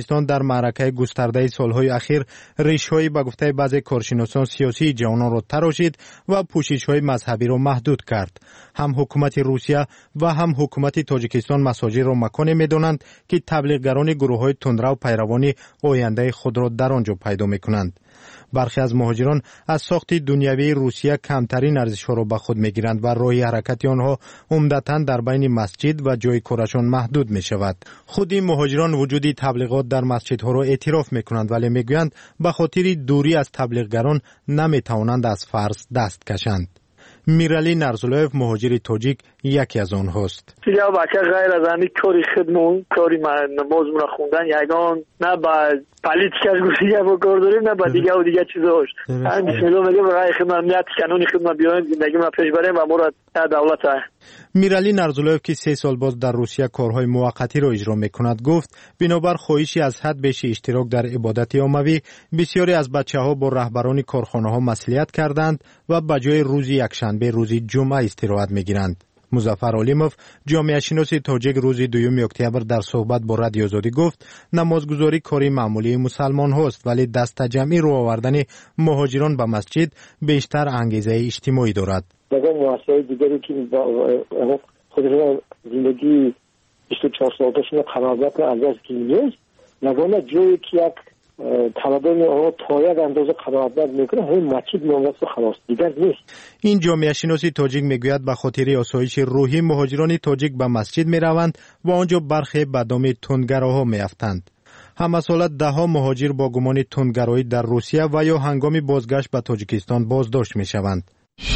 تاجیکستان در معرکه گسترده سالهای اخیر ریشه‌های به گفته بعضی کارشناسان سیاسی جوانان را تراشید و پوشش‌های مذهبی را محدود کرد. هم حکومت روسیه و هم حکومت تاجیکستان مساجد را مکانی می‌دانند که تبلیغگران گروه‌های تندرو پیروان آینده خود را در آنجا پیدا می‌کنند. برخی از مهاجران از ساخت دنیوی روسیه کمترین ارزش‌ها را به خود می‌گیرند و راه حرکت آنها عمدتاً در بین مسجد و جای کارشان محدود می‌شود. خود این مهاجران وجود تبلیغات در مسجدها را اعتراف می‌کنند ولی می‌گویند به خاطر دوری از تبلیغگران نمی‌توانند از فرض دست کشند. میرالی نرزولوف مهاجر تاجیک یکی از آنهاست. یا بچه غیر از همین کاری خدمون کاری نماز را خوندن یگان نه با پالیتیکاش گوشیه با کار داریم نه با دیگه و دیگه چیزاش. همین بسم الله میگم برای خدمت امنیت قانونی خدمت بیایم زندگی ما پیش بریم و مراد دولت های. میرالی نرزولوف که 3 سال باز در روسیه کارهای موقتی را اجرا میکند گفت بنابر خواهشی از حد بیش اشتراک در عبادت عمومی بسیاری از بچه‌ها با رهبران کارخانه‌ها مصلحت کردند و به جای روز یکشنبه روز جمعه استراحت میگیرند. مظفر علیموف جامعه شناس تاجیک روز 2 اکتبر در صحبت با رادیو آزادی گفت نمازگزاری کاری معمولی مسلمان هاست ولی دست جمعی رو آوردن مهاجران به مسجد بیشتر انگیزه اجتماعی دارد. نگاه موسسه دیگری که خودشون زندگی 24 ساعتشون قرارت از دست گیرید نگاه جایی که یک طلبان ها تا یک اندازه قرارت میکنه همین مسجد ناموس خلاص دیگر نیست. این جامعه شناسی تاجیک میگوید به خاطر آسایش روحی مهاجران تاجیک به مسجد میروند و آنجا برخی به دام تندگراها میافتند. هم سالت ده مهاجر با گمان تندگرایی در روسیه و یا هنگام بازگشت به تاجیکستان بازداشت میشوند.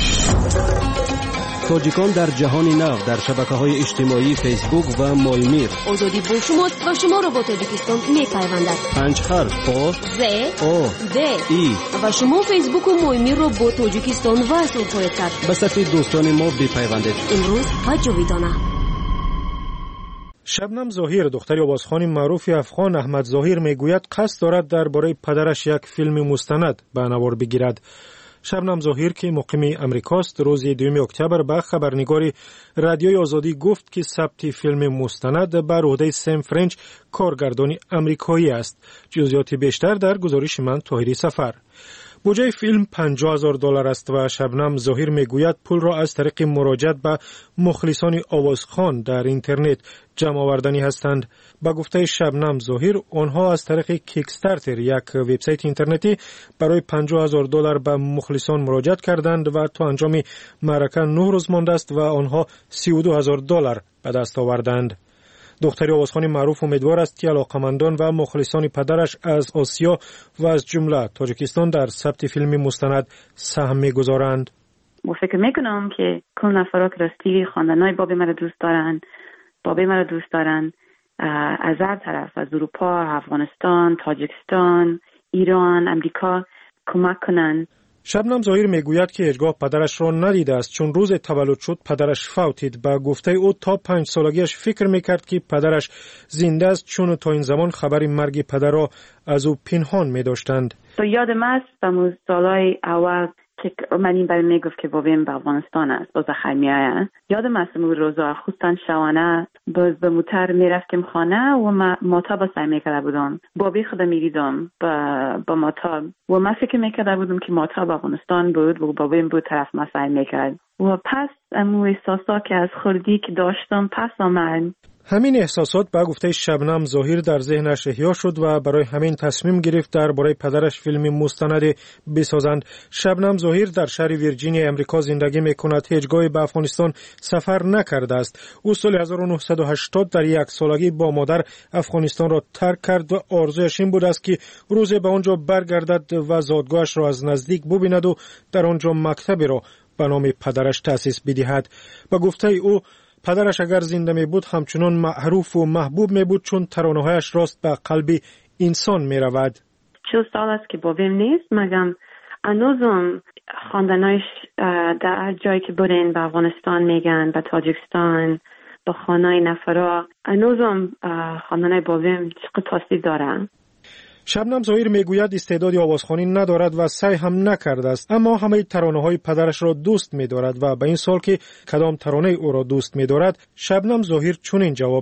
تاجیکان در جهان نو در شبکه‌های اجتماعی فیسبوک و مایمیر آزادی با شماست و شما را با تاجیکستان می‌پیوندد. 5 حرف آ ز او د ای و شما فیسبوک و مایمیر را با تاجیکستان وصل خواهید کرد. به صف دوستان ما بپیوندید. امروز و جاویدانه. شبنم ظاهر دختری آوازخوان معروف افغان احمد ظاهر میگوید قصد دارد درباره پدرش یک فیلم مستند به نوار بگیرد. شبنم ظاهر که مقیم امریکاست روز 2 اکتبر به خبرنگار رادیوی آزادی گفت که ثبت فیلم مستند بر عهده سم فرنچ کارگردان امریکایی است. جزئیات بیشتر در گزارش من طاهری سفر. بودجه فیلم $50,000 است و شبنم ظاهر میگوید پول را از طریق مراجعت به مخلصان آوازخوان در اینترنت جمع آوردنی هستند. با گفته شبنم ظاهر آنها از طریق کیکستارتر یک وبسایت اینترنتی برای $50,000 به مخلصان مراجعت کردند و تا انجام معرکه 9 روز مانده است و آنها $32,000 به دست آوردند. دختری آوازخوان معروف امیدوار است که علاقمندان و مخلصان پدرش از آسیا و از جمله تاجیکستان در ثبت فیلم مستند سهم می‌گذارند. فکر میکنم که کل نفرات که راستی خواندنای بابی مرا دوست دارن از هر طرف از اروپا، افغانستان، تاجیکستان، ایران، امریکا کمک کنن. شبنم ظاهر میگوید که هیچگاه پدرش را ندیده است چون روز تولد شد پدرش فوتید. با گفته او تا 5 سالگیش فکر میکرد که پدرش زنده است چون تا این زمان خبر مرگ پدر را از او پنهان میداشتند. تو یادم است به سالهای اول که من این برای میگفت که بابیم به افغانستان است باز خیمیه. یادم است اون روزا خصوصا شوانه باز به موتر میرفتیم خانه و ماتا با سعی میکرده بودم بابی خدا میدیدم با ماتا و من فکر میکرده بودم که ماتا به افغانستان بود و بابیم بود طرف ما سعی میکرد و پس امو احساسا که از خردی که داشتم پس آمد. همین احساسات با گفته شبنم ظاهر در ذهنش احیا شد و برای همین تصمیم گرفت درباره پدرش فیلم مستند بسازند. شبنم ظاهر در شهر ویرجینیا امریکا زندگی میکند. هیچگاه به افغانستان سفر نکرده است. او سال 1980 در 1 سالگی با مادر افغانستان را ترک کرد و آرزویش این بود است که روزی به آنجا برگردد و زادگاهش را از نزدیک ببیند و در آنجا مکتبی را به نام پدرش تأسیس بدهد. با گفته او پدرش اگر زنده می بود همچنان معروف و محبوب می بود چون ترانه‌هایش راست به قلب انسان می رود. 40 سال است که بابیم نیست مگم هنوزم خواندنایش در هر جایی که برین به افغانستان میگن به تاجیکستان به خانه نفرا هنوزم خواندنای بابیم چقدر تاثیر داره. شبنم ظاهر میگوید استعدادی آوازخوانی ندارد و سعی هم نکرده است اما همه ترانه‌های پدرش را دوست می‌دارد و به این سوال که کدام ترانه او را دوست می‌دارد شبنم ظاهر چنین جواب داد.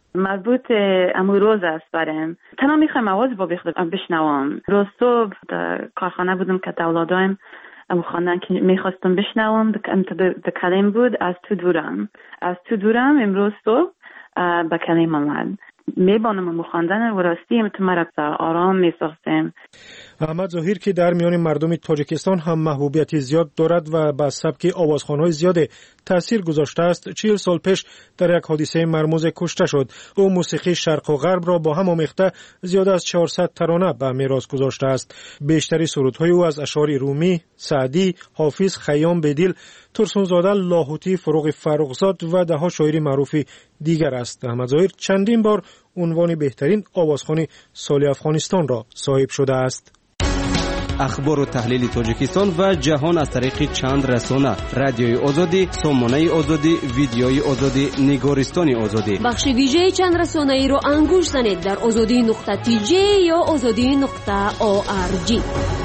مربوط امروز است برایم. تنها میخوایم آواز با بشنوم. روز صبح کارخانه بودم که دولادایم امو خواندن که میخواستم بشنوم به کلم بود از تو دورم امروز صبح به کلم آمد. میبانم امو خواندن و راستی تو مرا آرام میساختم. احمد ظاهر که در میان مردم تاجیکستان هم محبوبیت زیاد دارد و به سبک آوازخوان‌های زیاد تاثیر گذاشته است. 40 سال پیش در یک حادثه مرموز کشته شد. او موسیقی شرق و غرب را با هم آمیخته زیاد از 400 ترانه به میراث گذاشته است. بیشتری سرودهای او از اشعار رومی، سعدی، حافظ، خیام بدیل، ترسونزاده، لاهوتی، فروغ فرخزاد و دهها شاعر معروف دیگر است. احمد ظاهر چندین بار عنوان بهترین آوازخوان سال افغانستان را صاحب شده است. اخبار و تحلیل تاجیکستان و جهان از طریق چند رسانه: رادیوی آزادی، سامانه آزادی، ویدیوی آزادی، نگارستان آزادی. بخش ویژه چند رسانه ای را انگوش زنید در azadi.tj یا azadi.org.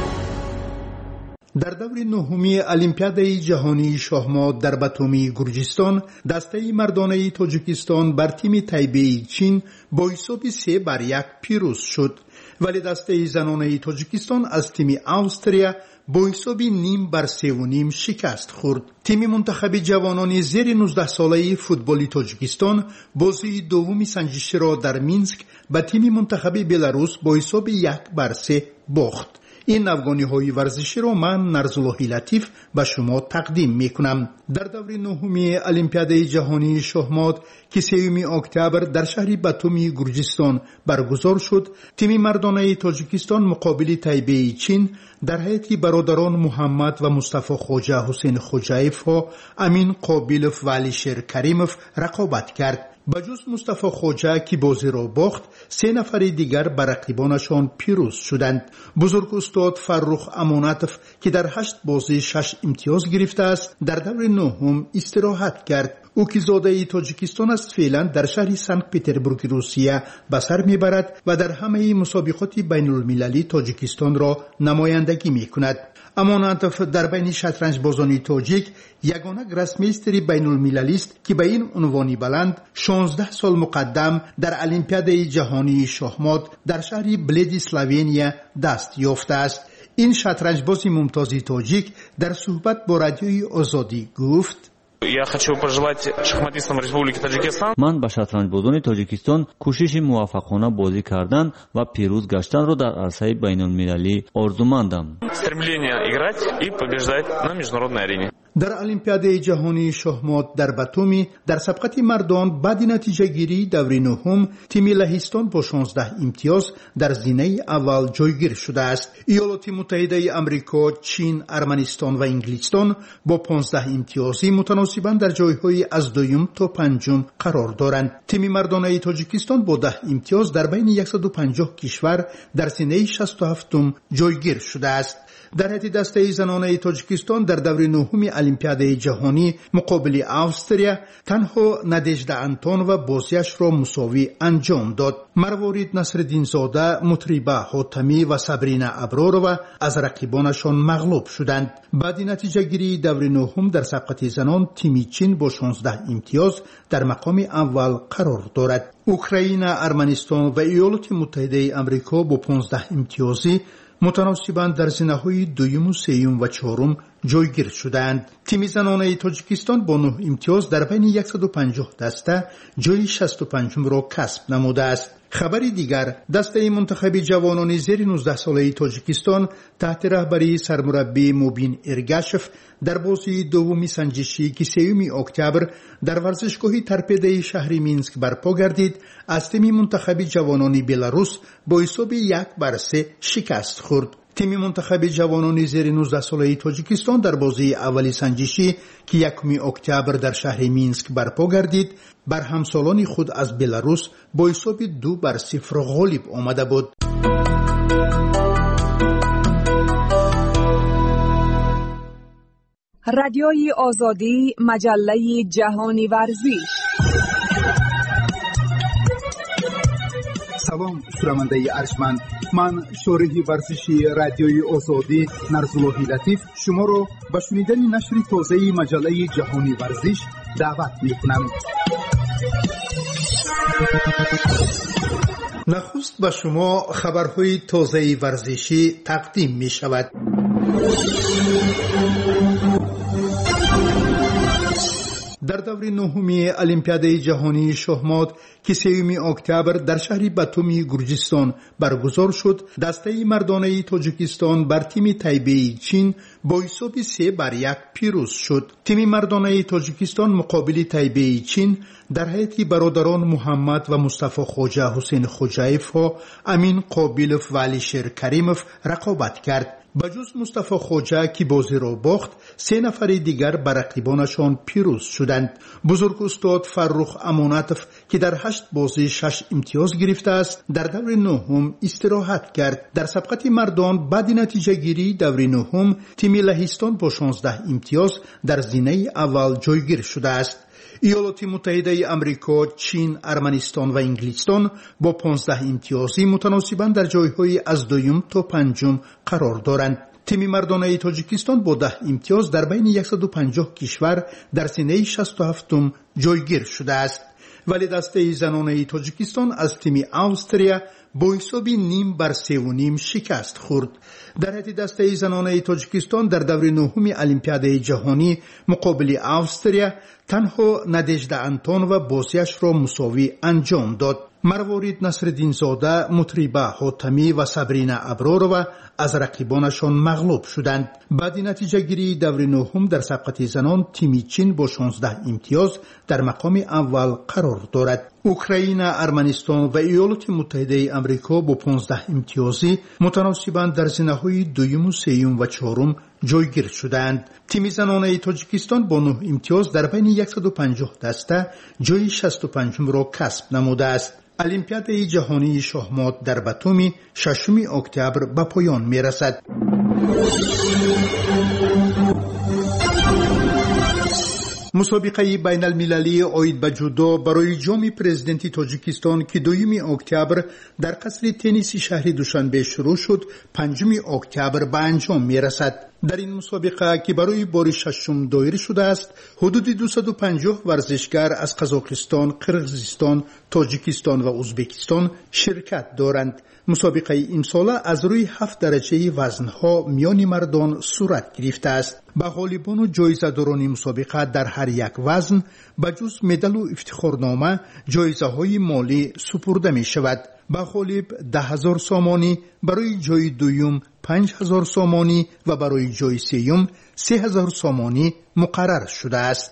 در دور نهمی المپیادهای جهانی شاهمات در باتومی گرجستان، دسته مردانه تاجیکستان بر تیم تایبه چین با حساب 3-1 پیروز شد، ولی دسته زنانه تاجیکستان از تیم استرالیا با حساب 0-3 شکست خورد. تیم منتخب جوانان زیر 19 ساله فوتبالی تاجیکستان بازی دومی سنجشی را در مینسک به تیم منتخب بلاروس با حساب 1-3 باخت. این افغانی ورزشی را من نرزالله لطیف به شما تقدیم می کنم. در دور نهمی المپیاد جهانی شاهمات که 3 اکتبر در شهر باتومی گرجستان برگزار شد، تیم مردانه تاجیکستان مقابل تایبه چین در هیئت برادران محمد و مصطفی خوجه حسین خوجایف ها، امین قابیلوف و علیشیر کریموف رقابت کرد. بجز مصطفی خوجه که بازی را باخت، 3 نفر دیگر بر رقیبانشان پیروز شدند. بزرگ استاد فرخ امانتوف که در 8 بازی 6 امتیاز گرفته است، در دور نهم استراحت کرد. او که زاده تاجیکستان است، فعلا در شهر سنت پترزبورگ روسیه به سر میبرد و در همه مسابقات بین المللی تاجیکستان را نمایندگی میکند. امانتوف در بین شطرنج بازان تاجیک یگانه گراسمیستری بین المللی است که به این عنوانی بلند 16 سال مقدم در المپیاد جهانی شاهمات در شهر بلید اسلوونیا دست یافته است. این شطرنج باز ممتاز تاجیک در صحبت با رادیوی آزادی گفت: من به شطرنج بازان تاجیکستان کوشش موفقانه بازی کردن و پیروز گشتن را در عرصه بین المللی آرزومندم. در المپیاد جهانی شاهمات در باتومی در سبقت مردان بعد نتیجه گیری دور نهم، تیم لهستان با 16 امتیاز در زینه اول جایگیر شده است. ایالات متحده آمریکا، چین، ارمنستان و انگلستان با 15 امتیازی متناسباً در جایهای از 2 تا 5 قرار دارند. تیم مردانه تاجیکستان با 10 امتیاز در بین 150 کشور در زینه 67 جایگیر شده است. در هیئت دسته زنانه تاجیکستان در دور نهم المپیاد جهانی مقابل استرالیا تنها ندژده انتون و بازیش را مساوی انجام داد. مروارید نصرالدین زاده، مطربه حاتمی و صبرینا ابرارова از رقیبانشان مغلوب شدند. بعد نتیجه گیری دور نهم در سبقت زنان، تیم چین با 16 امتیاز در مقام اول قرار دارد. اوکراین، ارمنستان و ایالات متحده آمریکا با 15 امتیازی متناسباً در زینه‌های 2 و 3 و 4 جایگیر شدند. تیم زنانه تاجیکستان با 9 امتیاز در بین 150 دسته جای 65 را کسب نموده است. خبری دیگر، دسته منتخب جوانان زیر 19 ساله تاجیکستان تحت رهبری سرمربی موبین ارگاشف در بازی دومی سنجشی که 3 اکتبر در ورزشگاه ترپیده شهر مینسک برپا گردید، از تیم منتخب جوانان بلاروس با حساب 1-3 شکست خورد. تیم منتخب جوانان زیر 19 ساله تاجیکستان در بازی اولی سنجشی که 1 اکتبر در شهر مینسک برپا گردید، بر همسالان خود از بلاروس با حساب 2-0 غالب آمده بود. رادیوی آزادی، مجله جهانی ورزش. سلام شنونده ارجمند، من شارح ورزشی رادیوی آزادی نرزالله لطیف شما را به شنیدن نشر تازه مجله جهانی ورزش دعوت می‌کنم. نخست به شما خبرهای تازه ورزشی تقدیم می شود. در دور نهمی المپیاد جهانی شهمات که 3 اکتبر در شهر باتومی گرجستان برگزار شد، دسته مردانه تاجیکستان بر تیم تایبه چین با حساب 3-1 پیروز شد. تیم مردانه تاجیکستان مقابل تایبه چین در هیئت برادران محمد و مصطفی خوجه حسین خوجایف ها، امین قابیلوف و علیشیر کریموف رقابت کرد. بجز مصطفی خوجه که بازی را باخت، 3 نفر دیگر بر رقیبانشان پیروز شدند. بزرگ استاد فرخ امانتوف که در 8 بازی 6 امتیاز گرفته است، در دور نهم استراحت کرد. در سبقت مردان بعد نتیجه گیری دور نهم، تیم لهستان با 16 امتیاز در زینه اول جایگیر شده است. ایالات متحده آمریکا، چین، ارمنستان و انگلستان با 15 امتیازی متناسباً در جایهای از 2 تا 5 قرار دارند. تیم مردانه تاجیکستان با 10 امتیاز در بین 150 کشور در سینه 67 جایگیر شده است. ولی دسته زنانه تاجیکستان از تیم استرالیا با حساب 0-3 شکست خورد. در حد دسته زنانه تاجیکستان در دور نهم المپیاد جهانی مقابل استرالیا تنها ندژده انتون و بازیش را مساوی انجام داد. مروارید نصرالدین زاده، مطربه حاتمی و سبرینا ابرارова از رقیبانشان مغلوب شدند. بعد نتیجه گیری دور نهم در سبقت زنان، تیم چین با 16 امتیاز در مقام اول قرار دارد. اوکراین، ارمنستان و ایالات متحده آمریکا با 15 امتیازی متناسباً در زینه‌های 2 و 3 و 4 جایگیر شدند. تیم زنانه تاجیکستان با 9 امتیاز در بین 150 دسته جای 65 را کسب نموده است. المپیاد جهانی شهمات در باتومی 6 اکتبر به پایان می رسد. مسابقه بین المللی عاید به جودو برای جام پرزیدنتی تاجیکستان که 2 اکتبر در قصر تنیس شهر دوشنبه شروع شد، 5 اکتبر به انجام می رسد. در این مسابقه که برای بار 6 دایر شده است، حدود 250 ورزشگر از قزاقستان، قرقیزستان، تاجیکستان و ازبکستان شرکت دارند. مسابقه این سال از روی 7 درجه وزنها میان مردان صورت گرفته است. به غالبان و جایزه داران مسابقه در هر یک وزن به جز مدال و افتخارنامه جایزه های مالی سپرده می شود. به غالب 10,000 سامانی، برای جای دوم 5,000 سامانی و برای جای سوم 3,000 سامانی مقرر شده است.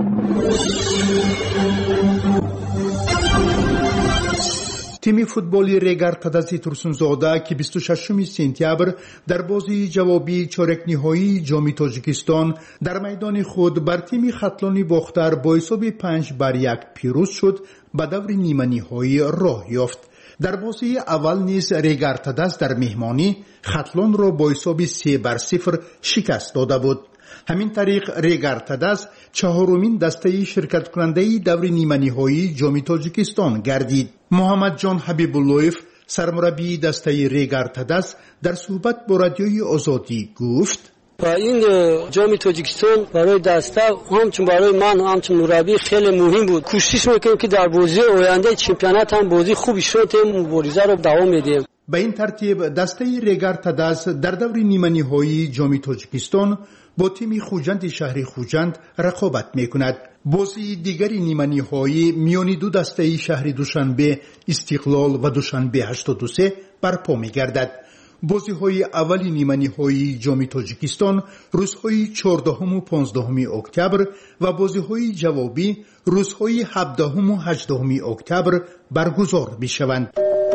تیم فوتبالی ریگارتاداز ترسونزاده که 26 سپتامبر در بازی جوابی چهارک نهایی جام تاجیکستان در میدان خود بر تیم خطلانی باختر با حساب 5-1 پیروز شد، به دور نیمه نهایی راه یافت. در بازی اول نیز ریگارتاداز در مهمانی خطلان را با حساب 3-0 شکست داده بود. همین طریق ریگارتاداز 4مین دسته شرکت کننده دور نیمه نهایی جام تاجیکستان گردید. محمد جان حبیباللهیف، سرمربی دسته ریگارتاداز، در صحبت با رادیوی آزادی گفت: و این جام تاجیکستان برای دسته همچون برای من همچون مربی خیلی مهم بود. کوشش میکنیم که در بازی آینده چمپیونات هم بازی خوبی شد، مبارزه رو دوام میدیم. به این ترتیب دسته ریگارتاداز در دور نیمه نهایی جام تاجیکستان با تیم خوجند شهر خوجند رقابت میکند. بازی دیگری نیمه نهایی میان 2 دسته شهر دوشنبه استقلال و دوشنبه 83 برپا میگردد. بازی های اولی نیمه نهایی جام تاجیکستان روزهای 14 و 15 اکتبر و بازی های جوابی روزهای 17 و 18 اکتبر برگزار میشوند.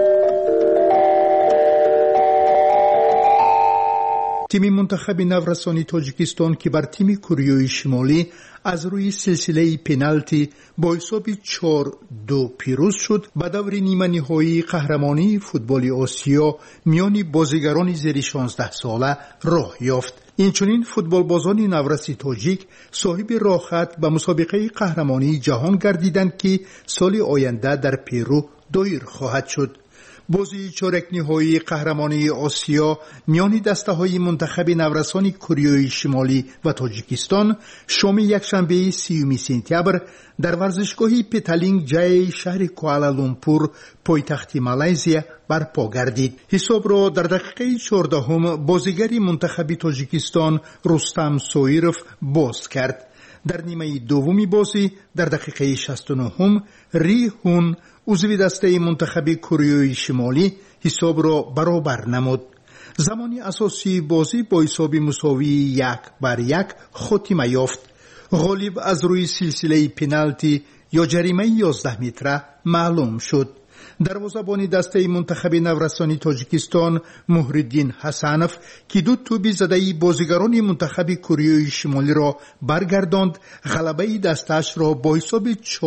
تیم منتخب نورسانی تاجیکستان که بر تیم کره شمالی از روی سلسله پنالتی با حساب 4-2 پیروز شد، به دور نیمه نهایی قهرمانی فوتبال آسیا میان بازیگران زیر 16 ساله راه یافت. اینچنین فوتبال بازان نورسی تاجیک صاحب راهخط به مسابقه قهرمانی جهان گردیدند که سال آینده در پیرو دایر خواهد شد. بازی چارک نهایی قهرمانی آسیا میان دسته‌های منتخب نورسان کره شمالی و تاجیکستان شام یکشنبه 30 سپتامبر در ورزشگاه پتالینگ جای شهر کوالالامپور پایتخت مالزیا برپا گردید. حساب را در دقیقه 14 بازیگر منتخب تاجیکستان رستم سویروف باز کرد. در نیمه دومی بازی در دقیقه 69 ری هون عضو دسته منتخب کره شمالی حساب را برابر نمود. زمانی اساسی بازی با حساب مساوی 1-1 خاتمه یافت. غالب از روی سلسله پنالتی یا جریمه 11 متره معلوم شد. دروازه‌بان دسته منتخب نورسانی تاجیکستان محردین حسنف که دو توپ زده بازیگران منتخب کره شمالی را برگرداند، غلبه دستش را با حساب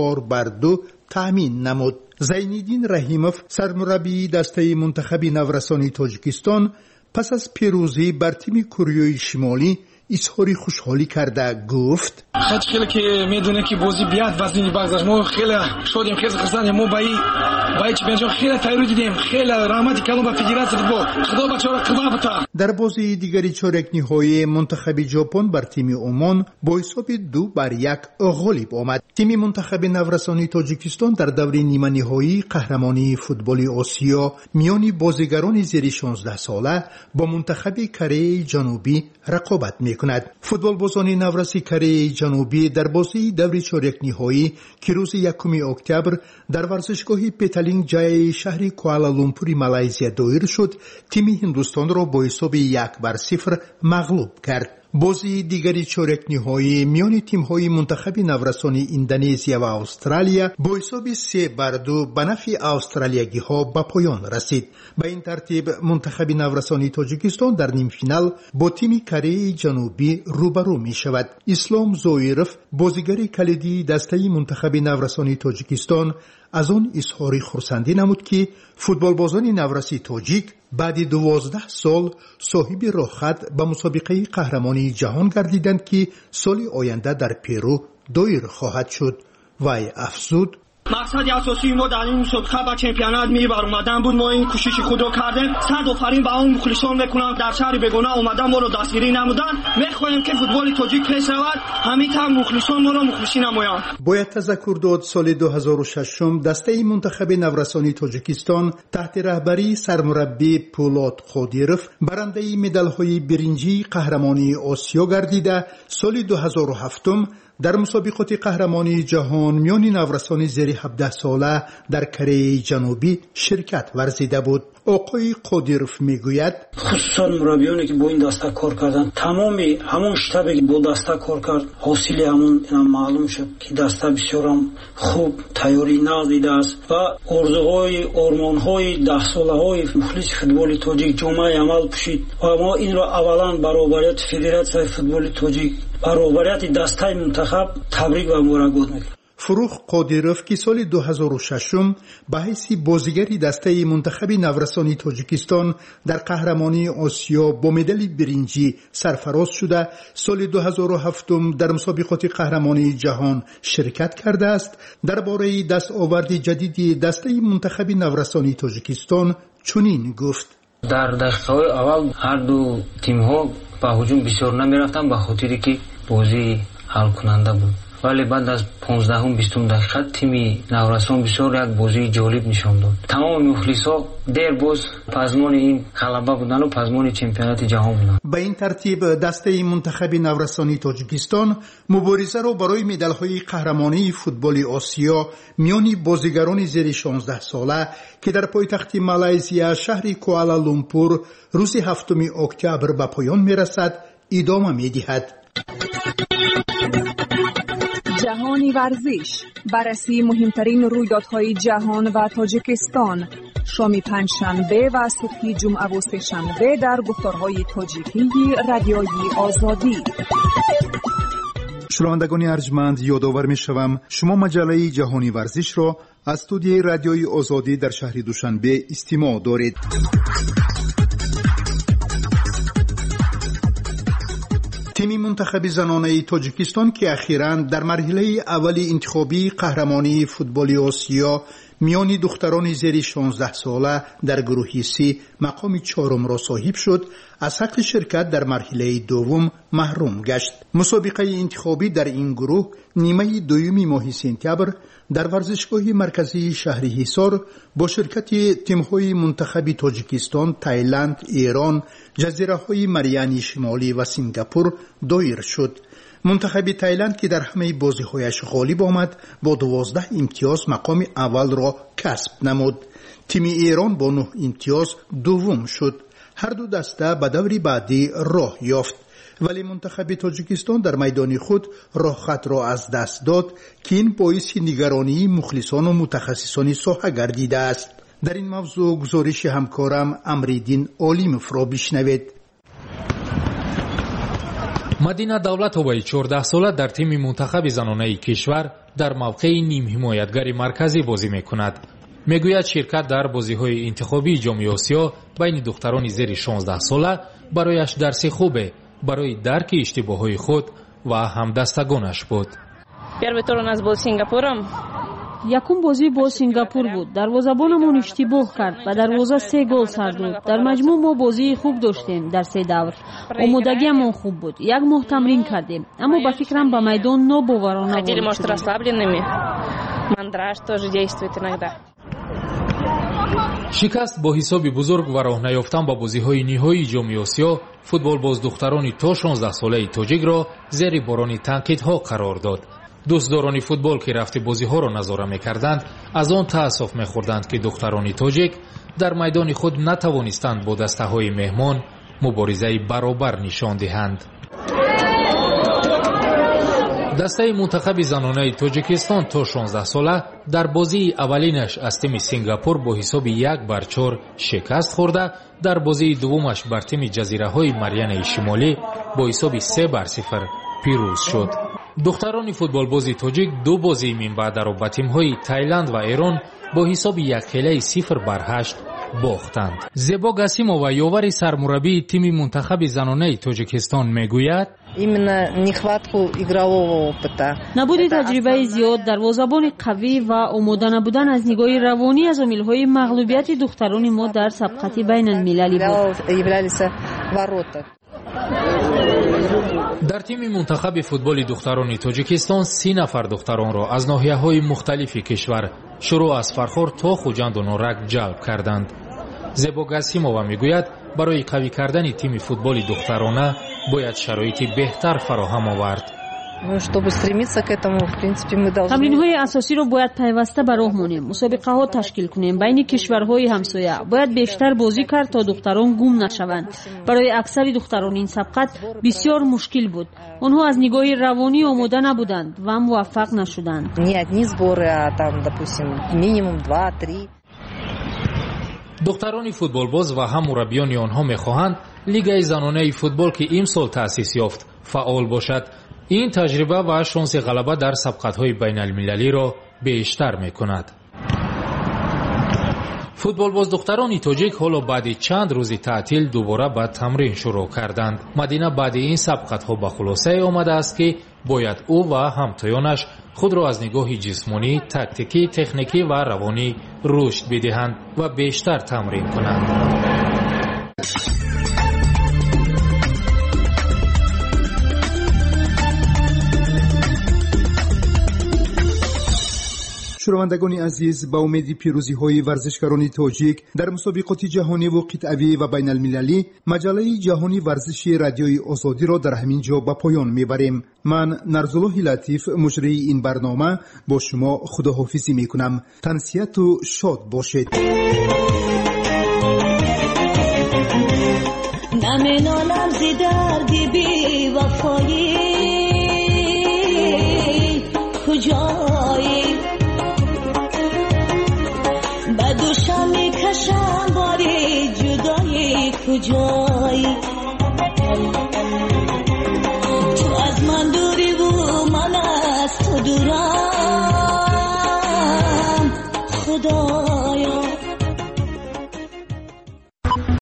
4-2 تامین نمود. زینالدین رحیموف سرمربی دسته منتخب نورسانی تاجیکستان پس از پیروزی بر تیم کره شمالی اظهار خوشحالی کرده گفت: خیلی که میدونه که بازی بیاد وزنی بازش ما خیلی شدیم، خیلی خزانیم، ما باید چه خیلی تایید دیدیم، خیلی رحمت کردم به فدراسیون فوتبال. خدا بچه‌ها خدا بتا. در بازی دیگری چارک نهایی منتخب ژاپن بر تیم عمان با حساب 2-1 غالب آمد. تیم منتخب نورسانی تاجیکستان در دور نیمه نهایی قهرمانی فوتبال آسیا میان بازیگران زیر 16 ساله با منتخب کره جنوبی رقابت میکند. فوتبال بازان نورسی کره جنوبی در بازی دور چارک نهایی که روز 1 اکتبر در ورزشگاه پتالینگ جای شهر کوالالامپور مالزیا دایر شد، تیم هندوستان را با حساب 1-0 مغلوب کرد. بازی دیگری چارک نهایی میان تیم‌های منتخب نورسانی اندونزیا و استرالیا با حساب 3-2 به نفع استرالیایی‌ها به پایان رسید. به این ترتیب منتخب نورسانی تاجیکستان در نیم فینال با تیم کره جنوبی روبرو می شود. اسلام زویروف بازیگر کلیدی دسته منتخب نورسانی تاجیکستان از آن اظهار خرسندی نمود که فوتبال بازان نورسی تاجیک بعد 12 سال صاحب راهخط به مسابقه قهرمانی جهان گردیدند که سال آینده در پرو دایر خواهد شد. وی افزود: مقصد اساسی ما در این مسابقه با چمپیونات ملی بر اومدن بود. ما این کوشش خود رو کردیم. صد آفرین به اون مخلصان میکنم در شهر بگونه اومدن ما رو دستگیری نمودن. میخوایم که فوتبال تاجیک پیش رود، همین طور مخلصان ما رو مخلصی نمایند. باید تذکر داد سال 2006 دسته منتخب نورسانی تاجیکستان تحت رهبری سرمربی پولاد قادیروف برنده مدال‌های برنجی قهرمانی آسیا گردیده. سال 2007 در مسابقات قهرمانی جهان میان نورسان زیر 17 ساله در کره جنوبی شرکت ورزیده بود. آقای قادیروف میگوید: خصوصا مربیانی که با این دسته کار کردن، تمامی همون شتابی که با دسته کار کرد، حاصل همون معلوم شد که دسته بسیار خوب تیاری نازیده است و آرزوهای آرمانهای 10 ساله‌های مخلص فوتبال تاجیک جامعه عمل پوشید و ما این را اولا برابریت فدراسیون فوتبال تاجیک، برابریت دسته منتخب تبریک و مبارکباد میگم. فروخ قادیروف که سال 2006 به حیث بازیگری دسته منتخب نورسانی تاجیکستان در قهرمانی آسیا با مدال برنجی سرفراز شده، سال 2007 در مسابقات قهرمانی جهان شرکت کرده است. درباره دستاورد جدید دسته منتخب نورسانی تاجیکستان چنین گفت: در دقیقه‌های اول هر دو تیم‌ها به هجوم بسیار نمی‌رفتند به خاطری که بازی حل کننده بود، ولی بعد از 15-20 دقیقه تیم نورسان بسیار یک بازی جالب نشان داد. تمام مخلصا دیر باز پزمان این غلبه بودن و پزمان چمپیونات جهان بودن. به این ترتیب دسته منتخب نورسانی تاجیکستان مبارزه را برای مدال‌های قهرمانی فوتبال آسیا میان بازیگران زیر 16 ساله که در پایتخت مالزیا شهر کوالالامپور روز 7 اکتبر به پایان میرسد ادامه می‌دهد. جهانی ورزش، بررسی مهمترین رویدادهای جهان و تاجیکستان، شام پنجشنبه و صبح جمعه و سه‌شنبه در گفتارهای تاجیکی رادیوی آزادی. شنوندگان ارجمند، یادآور می‌شوم شما مجله جهانی ورزش را از استودیوی رادیوی آزادی در شهر دوشنبه استماع دارید. تیم منتخب زنانه تاجیکستان که اخیراً در مرحله اول انتخابی قهرمانی فوتبال آسیا میان دختران زیر 16 ساله در گروه سی مقام 4 را صاحب شد، از حق شرکت در مرحله دوم محروم گشت. مسابقه انتخابی در این گروه نیمه دوم ماه سپتامبر در ورزشگاه مرکزی شهر حصار با شرکت تیم‌های منتخب تاجیکستان، تایلند، ایران، جزیره‌های مریانی شمالی و سنگاپور دایر شد. منتخب تایلند که در همه بازی‌هایش غالب آمد با 12 امتیاز مقام اول را کسب نمود. تیم ایران با 9 امتیاز دوم شد. هر دو دسته به دور بعدی راه یافت، ولی منتخب تاجیکستان در میدان خود راه خط را از دست داد که این باعث نگرانی مخلصان و متخصصان ساحه گردیده است. در این موضوع گزارش همکارم امریدین علیمов را بشنوید. مدینه давлатоваи 14 сола дар тими мунтахаби занонаи кишвар дар мавқеи нимҳимоятгари марказӣ бозӣ мекунад. мегӯяд ширкат дар бозиҳои интихобии ҷомеи осиё байни духтарони зери 16 сола барояш дарси хубе барои дарки иштибоҳҳои худ ва ҳамдастагонаш буд. якум бозӣ бо сингапур буд. дарвозабонамон иштибоҳ кард ва дарвоза 3 гол сар дод. дар маҷмӯъ мо бозии хуб доштем. дар 3 давр омодагиамон хуб буд. 1 моҳ тамрин кардем, аммо ба фикрам ба майдон нобоварона шикаст бо ҳисоби бузург ва роҳ наёфтан ба бозиҳои ниҳоии ҷомеи осиё футболбоз духтарони то 16 солаи тоҷикро зери борони танқидҳо қарор дод. дӯстдорони футбол ки рафти бозиҳоро назора мекарданд аз он таассуф мехӯрданд ки духтарони тоҷик дар майдони худ натавонистанд бо дастаҳои меҳмон муборизаи баробар нишон диҳанд. дастаи мунтахаби занонаи тоҷикистон то 16 сола дар бозии аввалинаш аз тими сингапур бо ҳисоби 1-4 шикаст хӯрда, дар бозии дуввумаш бар тими ҷазираҳои марьянаи шимолӣ бо ҳисоби 3-0 пирӯз шуд. духтарони футболбози тоҷик ду бозии минбаъдаро ба тимҳои Тайланд ва Эрон бо ҳисоби 1-0 бохтанд. зебо гасимова ёвари сармураббии тими мунтахаби занонаи тоҷикистон мегӯяд: набуди таҷрибаи зиёд, дарвозабони қавӣ ва омода набудан аз нигоҳи равонӣ аз омилҳои мағлубияти духтарони мо дар сабқати байналмилалӣ буд. дар тими мунтахаби футболи духтарони тоҷикистон 30 нафар духтаронро аз ноҳияҳои мухталифи кишвар шурӯъ аз Фархор то Хуҷанду Норак ҷалб карданд. зебо гасимова мегӯяд, барои қавӣ кардани тими футболи духтарона бояд шароити беҳтар фароҳам овард. тамринҳои асосиро бояд пайваста ба роҳ монем, мусобиқаҳо ташкил кунем байни кишварҳои ҳамсоя. бояд бештар бозӣ кард то духтарон гум нашаванд. барои аксари духтарони ин сабқат бисёр мушкил буд. онҳо аз нигоҳи равонӣ омода набуданд ва муваффақ нашуданд. духтарони футболбоз ва ҳам мураббиёни онҳо мехоҳанд лигаи занонаи футбол ки имсол таъсис ёфт фаъол бошад. ин таҷриба ва шонси ғалаба дар сабқатҳои байналмилалиро бештар мекунад. футболбоз духтарони тоҷик ҳоло баъди чанд рӯзи таътил дубора ба тамрин шурӯъ карданд. мадина баъди ин сабқатҳо ба хулосае омадааст ки бояд ӯ ва ҳамтоёнаш худро аз нигоҳи ҷисмонӣ, тактикӣ, техникӣ ва равонӣ рушд бидиҳанд ва бештар тамрин кунанд. شنوندگان عزیز، با امید پیروزی‌های ورزشکاران تاجیک در مسابقات جهانی و قطعه‌ای و بین‌المللی، مجله جهانی ورزشی رادیوی آزادی را در همین جا به پایان می‌بریم. من نرزالله لطیف مجری این برنامه با شما خداحافظی می‌کنم. تنسیت و شاد باشید. نمینالم زی دردی بی وفایی کجایی دوشم میکشم باری جدایی کجایی تو از من دوری و من از تو دورم خدایا.